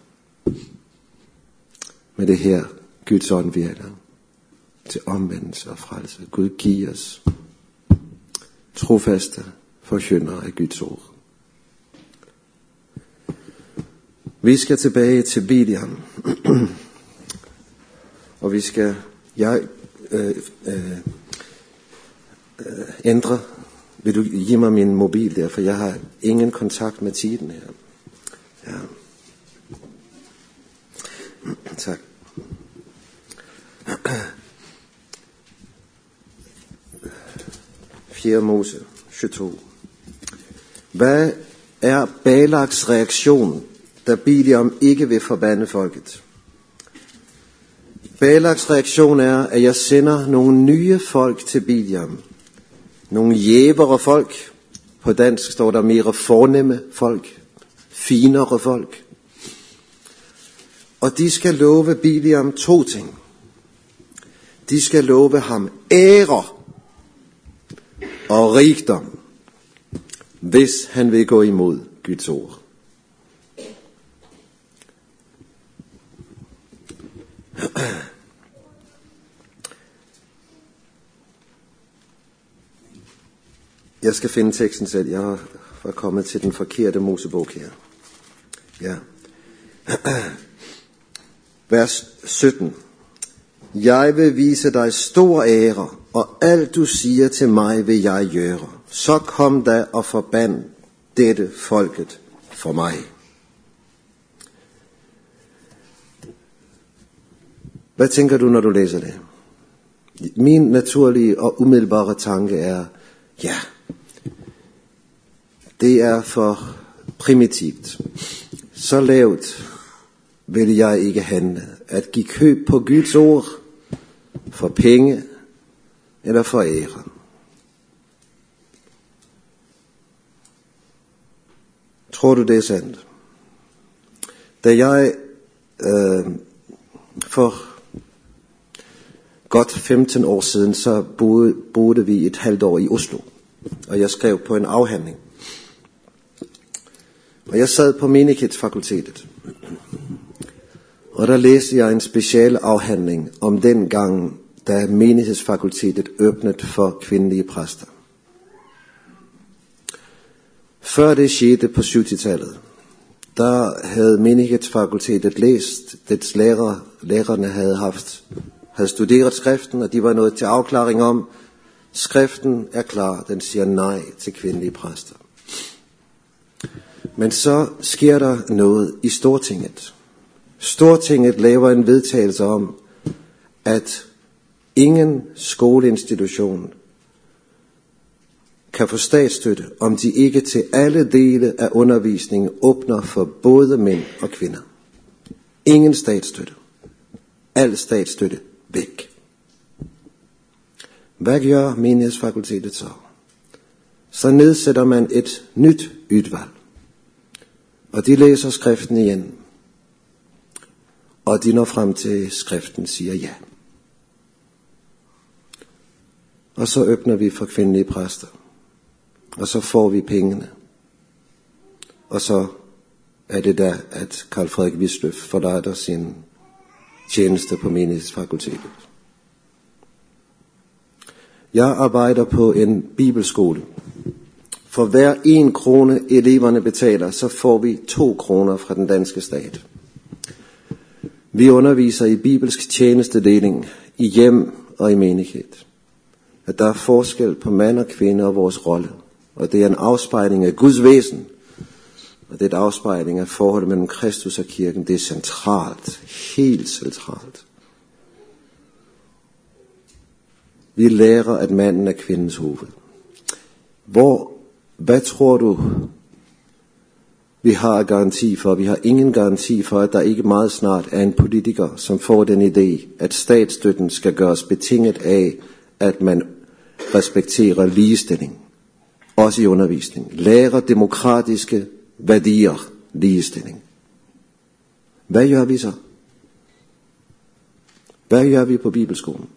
Men det her, Guds ånd virker til omvendelse og frelse. Gud giver os trofaste forkyndere af Guds ord. Vi skal tilbage til Biliam. Og vi skal ændre. Vil du give mig min mobil der, for jeg har ingen kontakt med tiden her. Ja. Tak. 4. Mose 22. Hvad er Balaks reaktion, da Biliam ikke vil forbande folket? Balaks reaktion er, at jeg sender nogle nye folk til Biliam. Nogle jævere folk. På dansk står der mere fornemme folk. Finere folk. Og de skal love Biliam 2 ting. De skal love ham ære og rigdom, hvis han vil gå imod Guds ord. Jeg skal finde teksten selv. Jeg var kommet til den forkerte Mosebog her. Ja. Vers 17. Jeg vil vise dig stor ære, og alt du siger til mig vil jeg gøre. Så kom da og forband dette folket for mig. Hvad tænker du, når du læser det? Min naturlige og umiddelbare tanke er, ja, det er for primitivt. Så lavt vil jeg ikke handle. At give køb på Guds ord for penge eller for ære. Tror du det er sandt? Da jeg for godt 15 år siden, så boede vi et halvt år i Oslo. Og jeg skrev på en afhandling. Og jeg sad på menighedsfakultetet. Og der læste jeg en special afhandling om den gang, da menighedsfakultetet åbnede for kvindelige præster. Før det skete på 70-tallet, der havde menighedsfakultetet læst, dets lærerne havde studeret skriften, og de var nået til afklaring om, skriften er klar, den siger nej til kvindelige præster. Men så sker der noget i Stortinget. Stortinget laver en vedtagelse om, at ingen skoleinstitution kan få statsstøtte, om de ikke til alle dele af undervisningen åbner for både mænd og kvinder. Ingen statsstøtte. Al statsstøtte væk. Hvad gør menighedsfakultetet så? så nedsætter man et nyt udvalg. Og de læser skriften igen. Og de når frem til skriften siger ja. Og så åbner vi for kvindelige præster. Og så får vi pengene. Og så er det der, at Karl Frederik Wisløff forlader sin tjeneste på menighedsfakultetet. Jeg arbejder på en bibelskole. For hver 1 krone eleverne betaler, så får vi 2 kroner fra den danske stat. Vi underviser i bibelsk tjenestedeling i hjem og i menighed. At der er forskel på mand og kvinde og vores rolle. Og det er en afspejling af Guds væsen. Og det er et afspejling af forholdet mellem Kristus og kirken. Det er centralt. Helt centralt. Vi lærer, at manden er kvindens hoved. Hvad tror du, vi har garanti for? Vi har ingen garanti for, at der ikke meget snart er en politiker, som får den idé, at statsstøtten skal gøres betinget af, at man respekterer ligestilling. Også i undervisning. Lærer demokratiske værdier, ligestilling. Hvad gør vi så? Hvad gør vi på bibelskolen?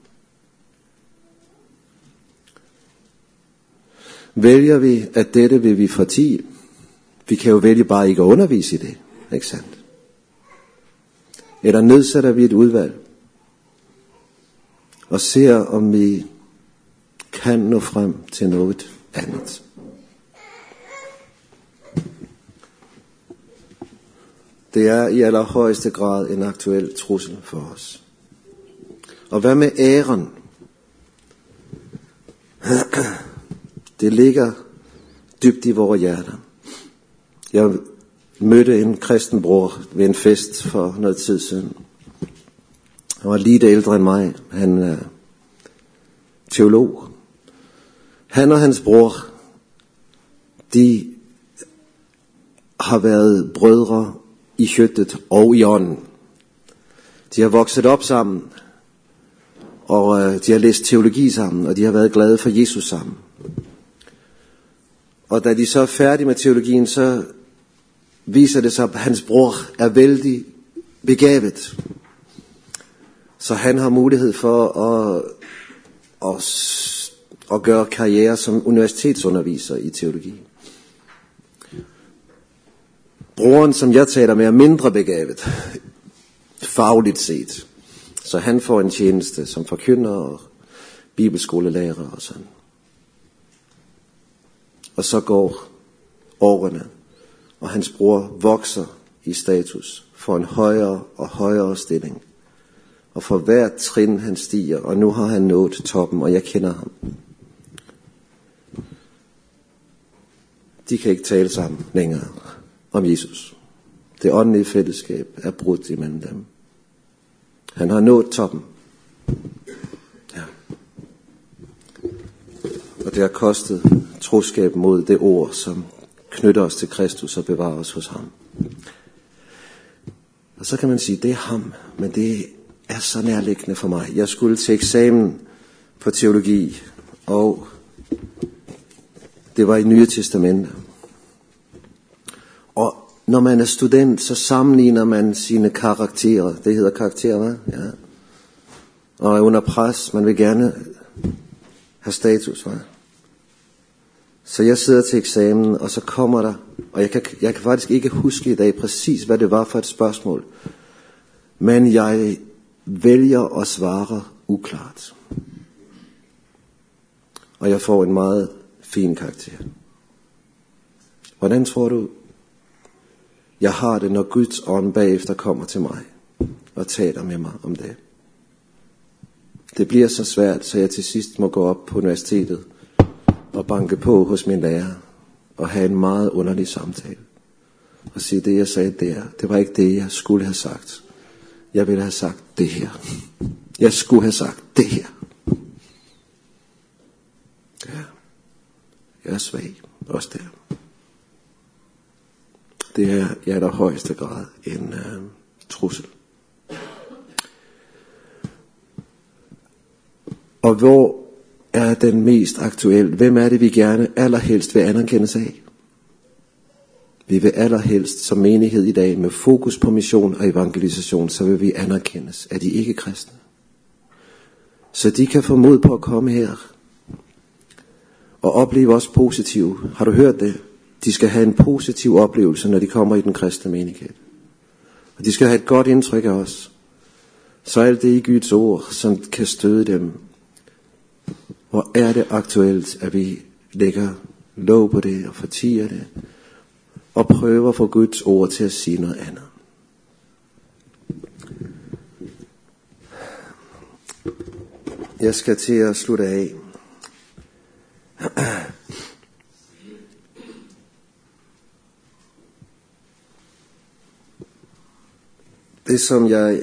Vælger vi, at dette vil vi fortie? Vi kan jo vælge bare ikke at undervise i det, ikke sandt? Eller nedsætter vi et udvalg og ser, om vi kan nå frem til noget andet. Det er i allerhøjeste grad en aktuel trussel for os. Og hvad med æren? Det ligger dybt i vores hjerter. Jeg mødte en kristen bror ved en fest for noget tid siden. Han var lidt ældre end mig. Han er teolog. Han og hans bror, de har været brødre i køttet og i ånden. De har vokset op sammen, og de har læst teologi sammen, og de har været glade for Jesus sammen. Og da de så er færdige med teologien, så viser det sig, at hans bror er vældig begavet. Så han har mulighed for at gøre karriere som universitetsunderviser i teologi. Broren, som jeg taler med, er mindre begavet, fagligt set. Så han får en tjeneste som forkynder og bibelskolelærer og sådan. Og så går årene, og hans bror vokser i status, får en højere og højere stilling. Og for hver trin han stiger, og nu har han nået toppen, og jeg kender ham. De kan ikke tale sammen længere om Jesus. Det åndelige fællesskab er brudt imellem dem. Han har nået toppen. Ja. Og det har kostet troskab mod det ord, som knytter os til Kristus og bevarer os hos ham. Og så kan man sige, det er ham, men det er så nærliggende for mig. Jeg skulle til eksamen på teologi, og det var i Nye Testamente. Og når man er student, så sammenligner man sine karakterer. Det hedder karakterer, hva'? Ja. Og er under pres. Man vil gerne have status, hva'? Så jeg sidder til eksamen, og så kommer der, og jeg kan faktisk ikke huske i dag præcis, hvad det var for et spørgsmål. Men jeg vælger at svare uklart. Og jeg får en meget fin karakter. Hvordan tror du, jeg har det, når Guds ånd bagefter kommer til mig og taler med mig om det? Det bliver så svært, så jeg til sidst må gå op på universitetet og banke på hos min lærer og have en meget underlig samtale. Og sige, det jeg sagde der, det var ikke det, jeg skulle have sagt. Jeg ville have sagt det her. Jeg skulle have sagt det her. Ja, jeg er svag. Også der. Det er i allerhøjeste grad en trussel. Og hvor er den mest aktuelle? Hvem er det, vi gerne allerhelst vil anerkendes af? Vi vil allerhelst som menighed i dag med fokus på mission og evangelisation, så vil vi anerkendes af de ikke-kristne. Så de kan få mod på at komme her og opleve os positive. Har du hørt det? De skal have en positiv oplevelse, når de kommer i den kristne menighed. Og de skal have et godt indtryk af os. Så alt det i Guds ord, som kan støde dem. Hvor er det aktuelt, at vi lægger låg på det og fortier det, og prøver at få Guds ord til at sige noget andet. Jeg skal til at slutte af. Det som jeg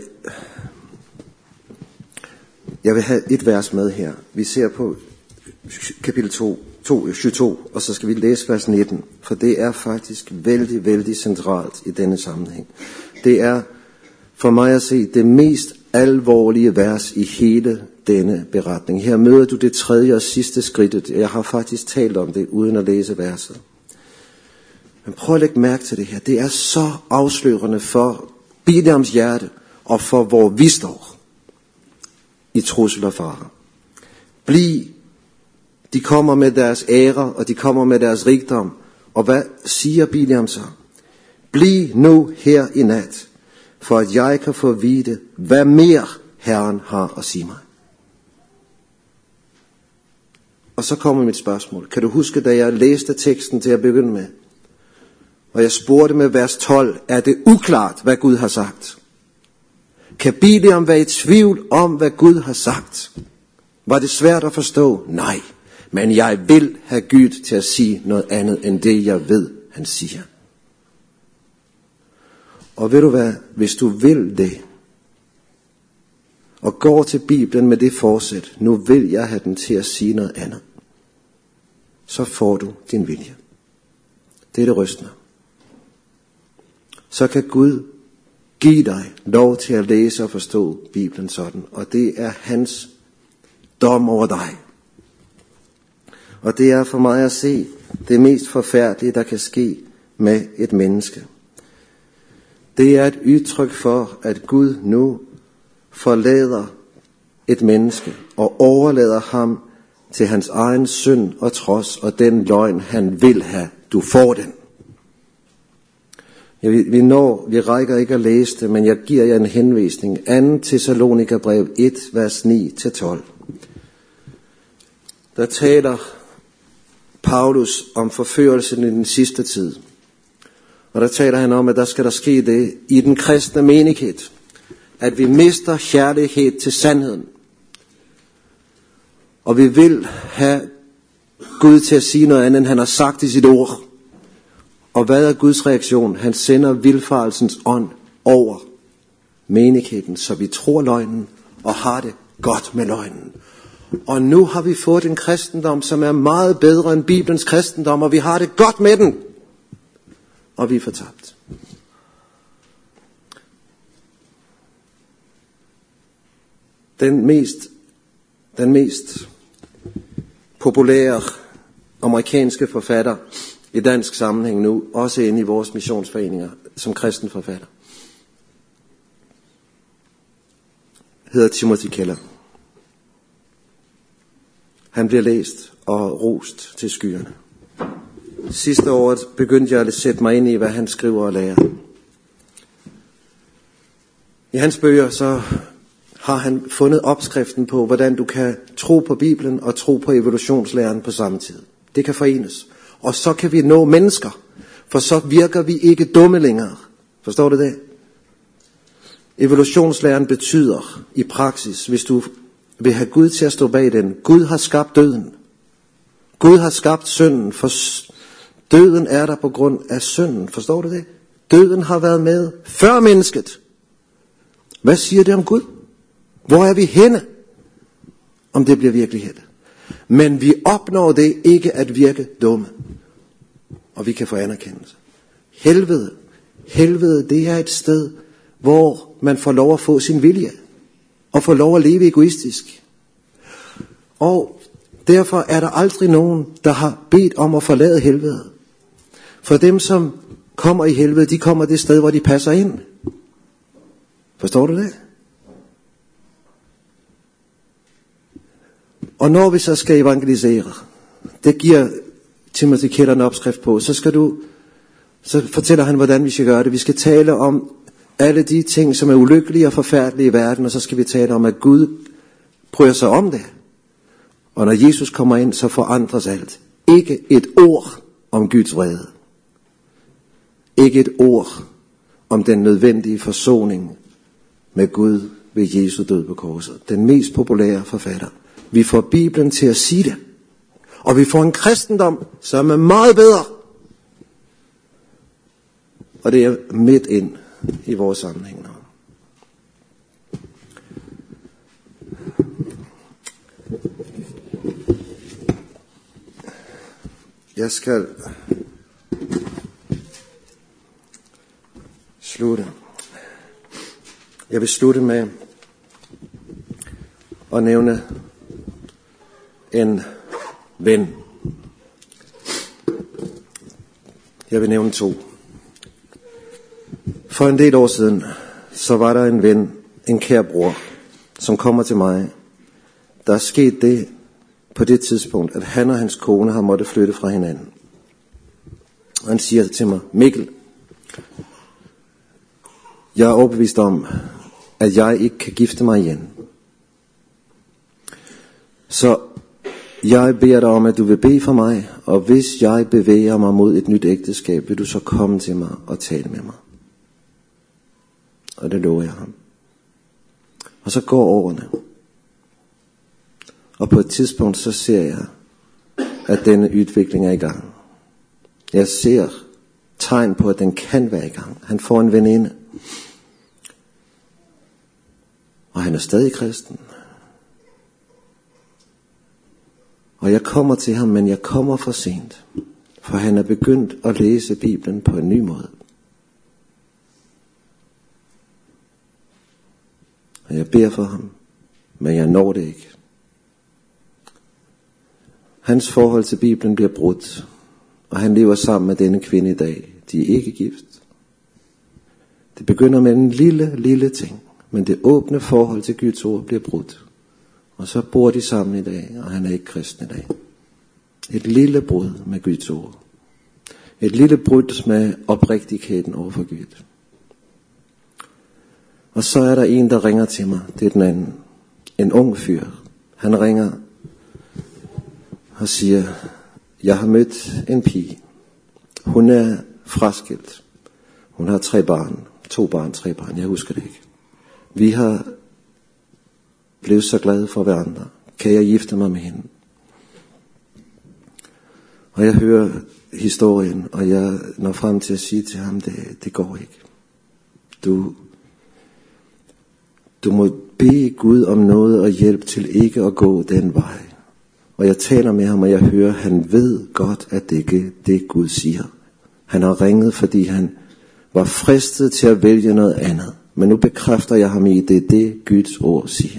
vil have et vers med her. Vi ser på kapitel 22, og så skal vi læse vers 19, for det er faktisk vældig, vældig centralt i denne sammenhæng. Det er for mig at se det mest alvorlige vers i hele denne beretning. Her møder du det tredje og sidste skridt. Jeg har faktisk talt om det uden at læse verset. Men prøv at lægge mærke til det her. Det er så afslørende for Bileams hjerte og for hvor vi står i trussel og fare. De kommer med deres ære, og de kommer med deres rigdom. Og hvad siger Bileam så? Bliv nu her i nat, for at jeg kan få vide, hvad mere Herren har at sige mig. Og så kommer mit spørgsmål. Kan du huske, da jeg læste teksten til at begynde med? Og jeg spurgte med vers 12, er det uklart, hvad Gud har sagt? Kan Bileam være i tvivl om, hvad Gud har sagt? Var det svært at forstå? Nej. Men jeg vil have Gud til at sige noget andet, end det jeg ved, han siger. Og ved du hvad? Hvis du vil det, og går til Bibelen med det forsæt, nu vil jeg have den til at sige noget andet, så får du din vilje. Det er det rystende. Så kan Gud give dig lov til at læse og forstå Bibelen sådan, og det er hans dom over dig. Og det er for mig at se det mest forfærdelige, der kan ske med et menneske. Det er et udtryk for, at Gud nu forlader et menneske og overlader ham til hans egen synd og trods og den løgn, han vil have. Du får den. Vi rækker ikke at læse det, men jeg giver jer en henvisning. 2. Thessalonikerbrev 1, vers 9-12. Der taler Paulus om forførelsen i den sidste tid. Og der taler han om, at der skal ske det i den kristne menighed, at vi mister kærlighed til sandheden. Og vi vil have Gud til at sige noget andet, end han har sagt i sit ord. Og hvad er Guds reaktion? Han sender vildfarelsens ånd over menigheden, så vi tror løgnen og har det godt med løgnen. Og nu har vi fået en kristendom, som er meget bedre end Bibelens kristendom, og vi har det godt med den. Og vi er fortabt. Den mest populære amerikanske forfatter i dansk sammenhæng nu, også inde i vores missionsforeninger, som kristen forfatter, hedder Timothy Keller. Han bliver læst og rost til skyerne. Sidste år begyndte jeg at sætte mig ind i, hvad han skriver og lærer. I hans bøger så har han fundet opskriften på, hvordan du kan tro på Bibelen og tro på evolutionslæren på samme tid. Det kan forenes. Og så kan vi nå mennesker, for så virker vi ikke dumme længere. Forstår du det? Evolutionslæren betyder i praksis, hvis du vil have Gud til at stå bag den, Gud har skabt døden. Gud har skabt synden, for døden er der på grund af synden. Forstår du det? Døden har været med før mennesket. Hvad siger det om Gud? Hvor er vi henne, om det bliver virkelighed? Men vi opnår det ikke at virke dumme. Og vi kan få anerkendelse. Helvede, det er et sted, hvor man får lov at få sin vilje. Og får lov at leve egoistisk. Og Derfor er der aldrig nogen, der har bedt om at forlade helvede. For dem, som kommer i helvede, de kommer det sted, hvor de passer ind. Forstår du det? Og når vi så skal evangelisere, det giver Timothy Keller en opskrift på, så fortæller han, hvordan vi skal gøre det. Vi skal tale om alle de ting, som er ulykkelige og forfærdelige i verden, og så skal vi tale om, at Gud bryder sig om det. Og når Jesus kommer ind, så forandres alt. Ikke et ord om Guds vrede. Ikke et ord om den nødvendige forsoning med Gud ved Jesu død på korset. Den mest populære forfatter. Vi får Bibelen til at sige det. Og vi får en kristendom, som er meget bedre. Og det er midt ind i vores sammenhæng nu. Jeg skal slutte. Jeg vil slutte med at nævne en ven. Jeg vil nævne 2. For en del år siden, så var der en ven, en kær bror, som kommer til mig. Der er sket det på det tidspunkt, at han og hans kone har måttet flytte fra hinanden. Og han siger til mig, Mikkel, jeg er overbevist om, at jeg ikke kan gifte mig igen. Så jeg beder dig om, at du vil bede for mig, og hvis jeg bevæger mig mod et nyt ægteskab, vil du så komme til mig og tale med mig. Og det lover jeg ham. Og så går årene. Og på et tidspunkt så ser jeg, at denne udvikling er i gang. Jeg ser tegn på, at den kan være i gang. Han får en veninde. Og han er stadig kristen. Og jeg kommer til ham, men jeg kommer for sent. For han er begyndt at læse Bibelen på en ny måde. Og jeg beder for ham, men jeg når det ikke. Hans forhold til Bibelen bliver brudt, og han lever sammen med denne kvinde i dag. De er ikke gift. Det begynder med en lille ting, men det åbne forhold til Guds ord bliver brudt. Og så bor de sammen i dag, og han er ikke kristen i dag. Et lille brud med Guds ord. Et lille brud med oprigtigheden over for Gud. Og så er der en, der ringer til mig. Det er den anden. En ung fyr. Han ringer og siger, jeg har mødt en pige. Hun er fraskilt. Hun har 3 børn. 3 børn, jeg husker det ikke. Vi har blevet så glade for hverandre. Kan jeg gifte mig med hende? Og jeg hører historien, og jeg når frem til at sige til ham, det går ikke. Du må bede Gud om noget og hjælp til ikke at gå den vej. Og jeg taler med ham, og jeg hører, han ved godt, at det ikke er det Gud siger. Han har ringet, fordi han var fristet til at vælge noget andet. Men nu bekræfter jeg ham i, det er det Guds ord siger.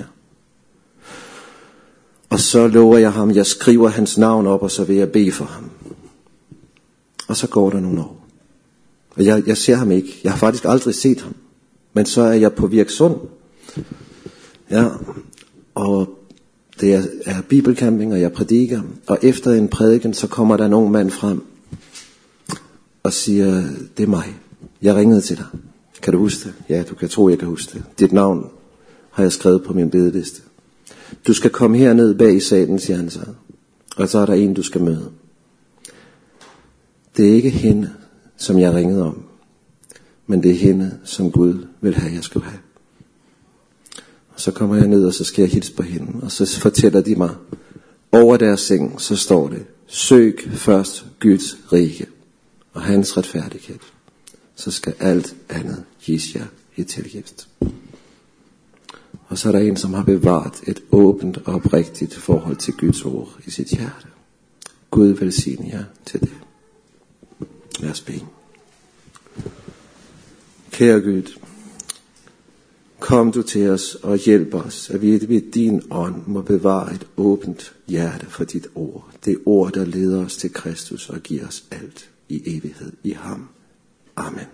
Og så lover jeg ham, jeg skriver hans navn op, og så vil jeg bede for ham. Og så går der nogle år. Og jeg ser ham ikke. Jeg har faktisk aldrig set ham. Men så er jeg på Virksund. Ja, og det er bibelcamping, og jeg prædiker. Og efter en prædiken, så kommer der en ung mand frem og siger, det er mig. Jeg ringede til dig. Kan du huske det? Ja, du kan tro, jeg kan huske det. Dit navn har jeg skrevet på min bedeliste. Du skal komme herned bag i salen, siger han så. Og så er der en, du skal møde. Det er ikke hende, som jeg ringede om. Men det er hende, som Gud vil have, jeg skal have. Og så kommer jeg ned, og så skal jeg hilse på hende. Og så fortæller de mig, over deres seng, så står det, søg først Guds rige og hans retfærdighed. Så skal alt andet gives jer i tilgift. Og så er der en, som har bevaret et åbent og oprigtigt forhold til Guds ord i sit hjerte. Gud velsigne jer til det. Lad os bede. Kære Gud, kom du til os og hjælp os, at vi ved din ånd må bevare et åbent hjerte for dit ord. Det ord, der leder os til Kristus og giver os alt i evighed i ham. Amen.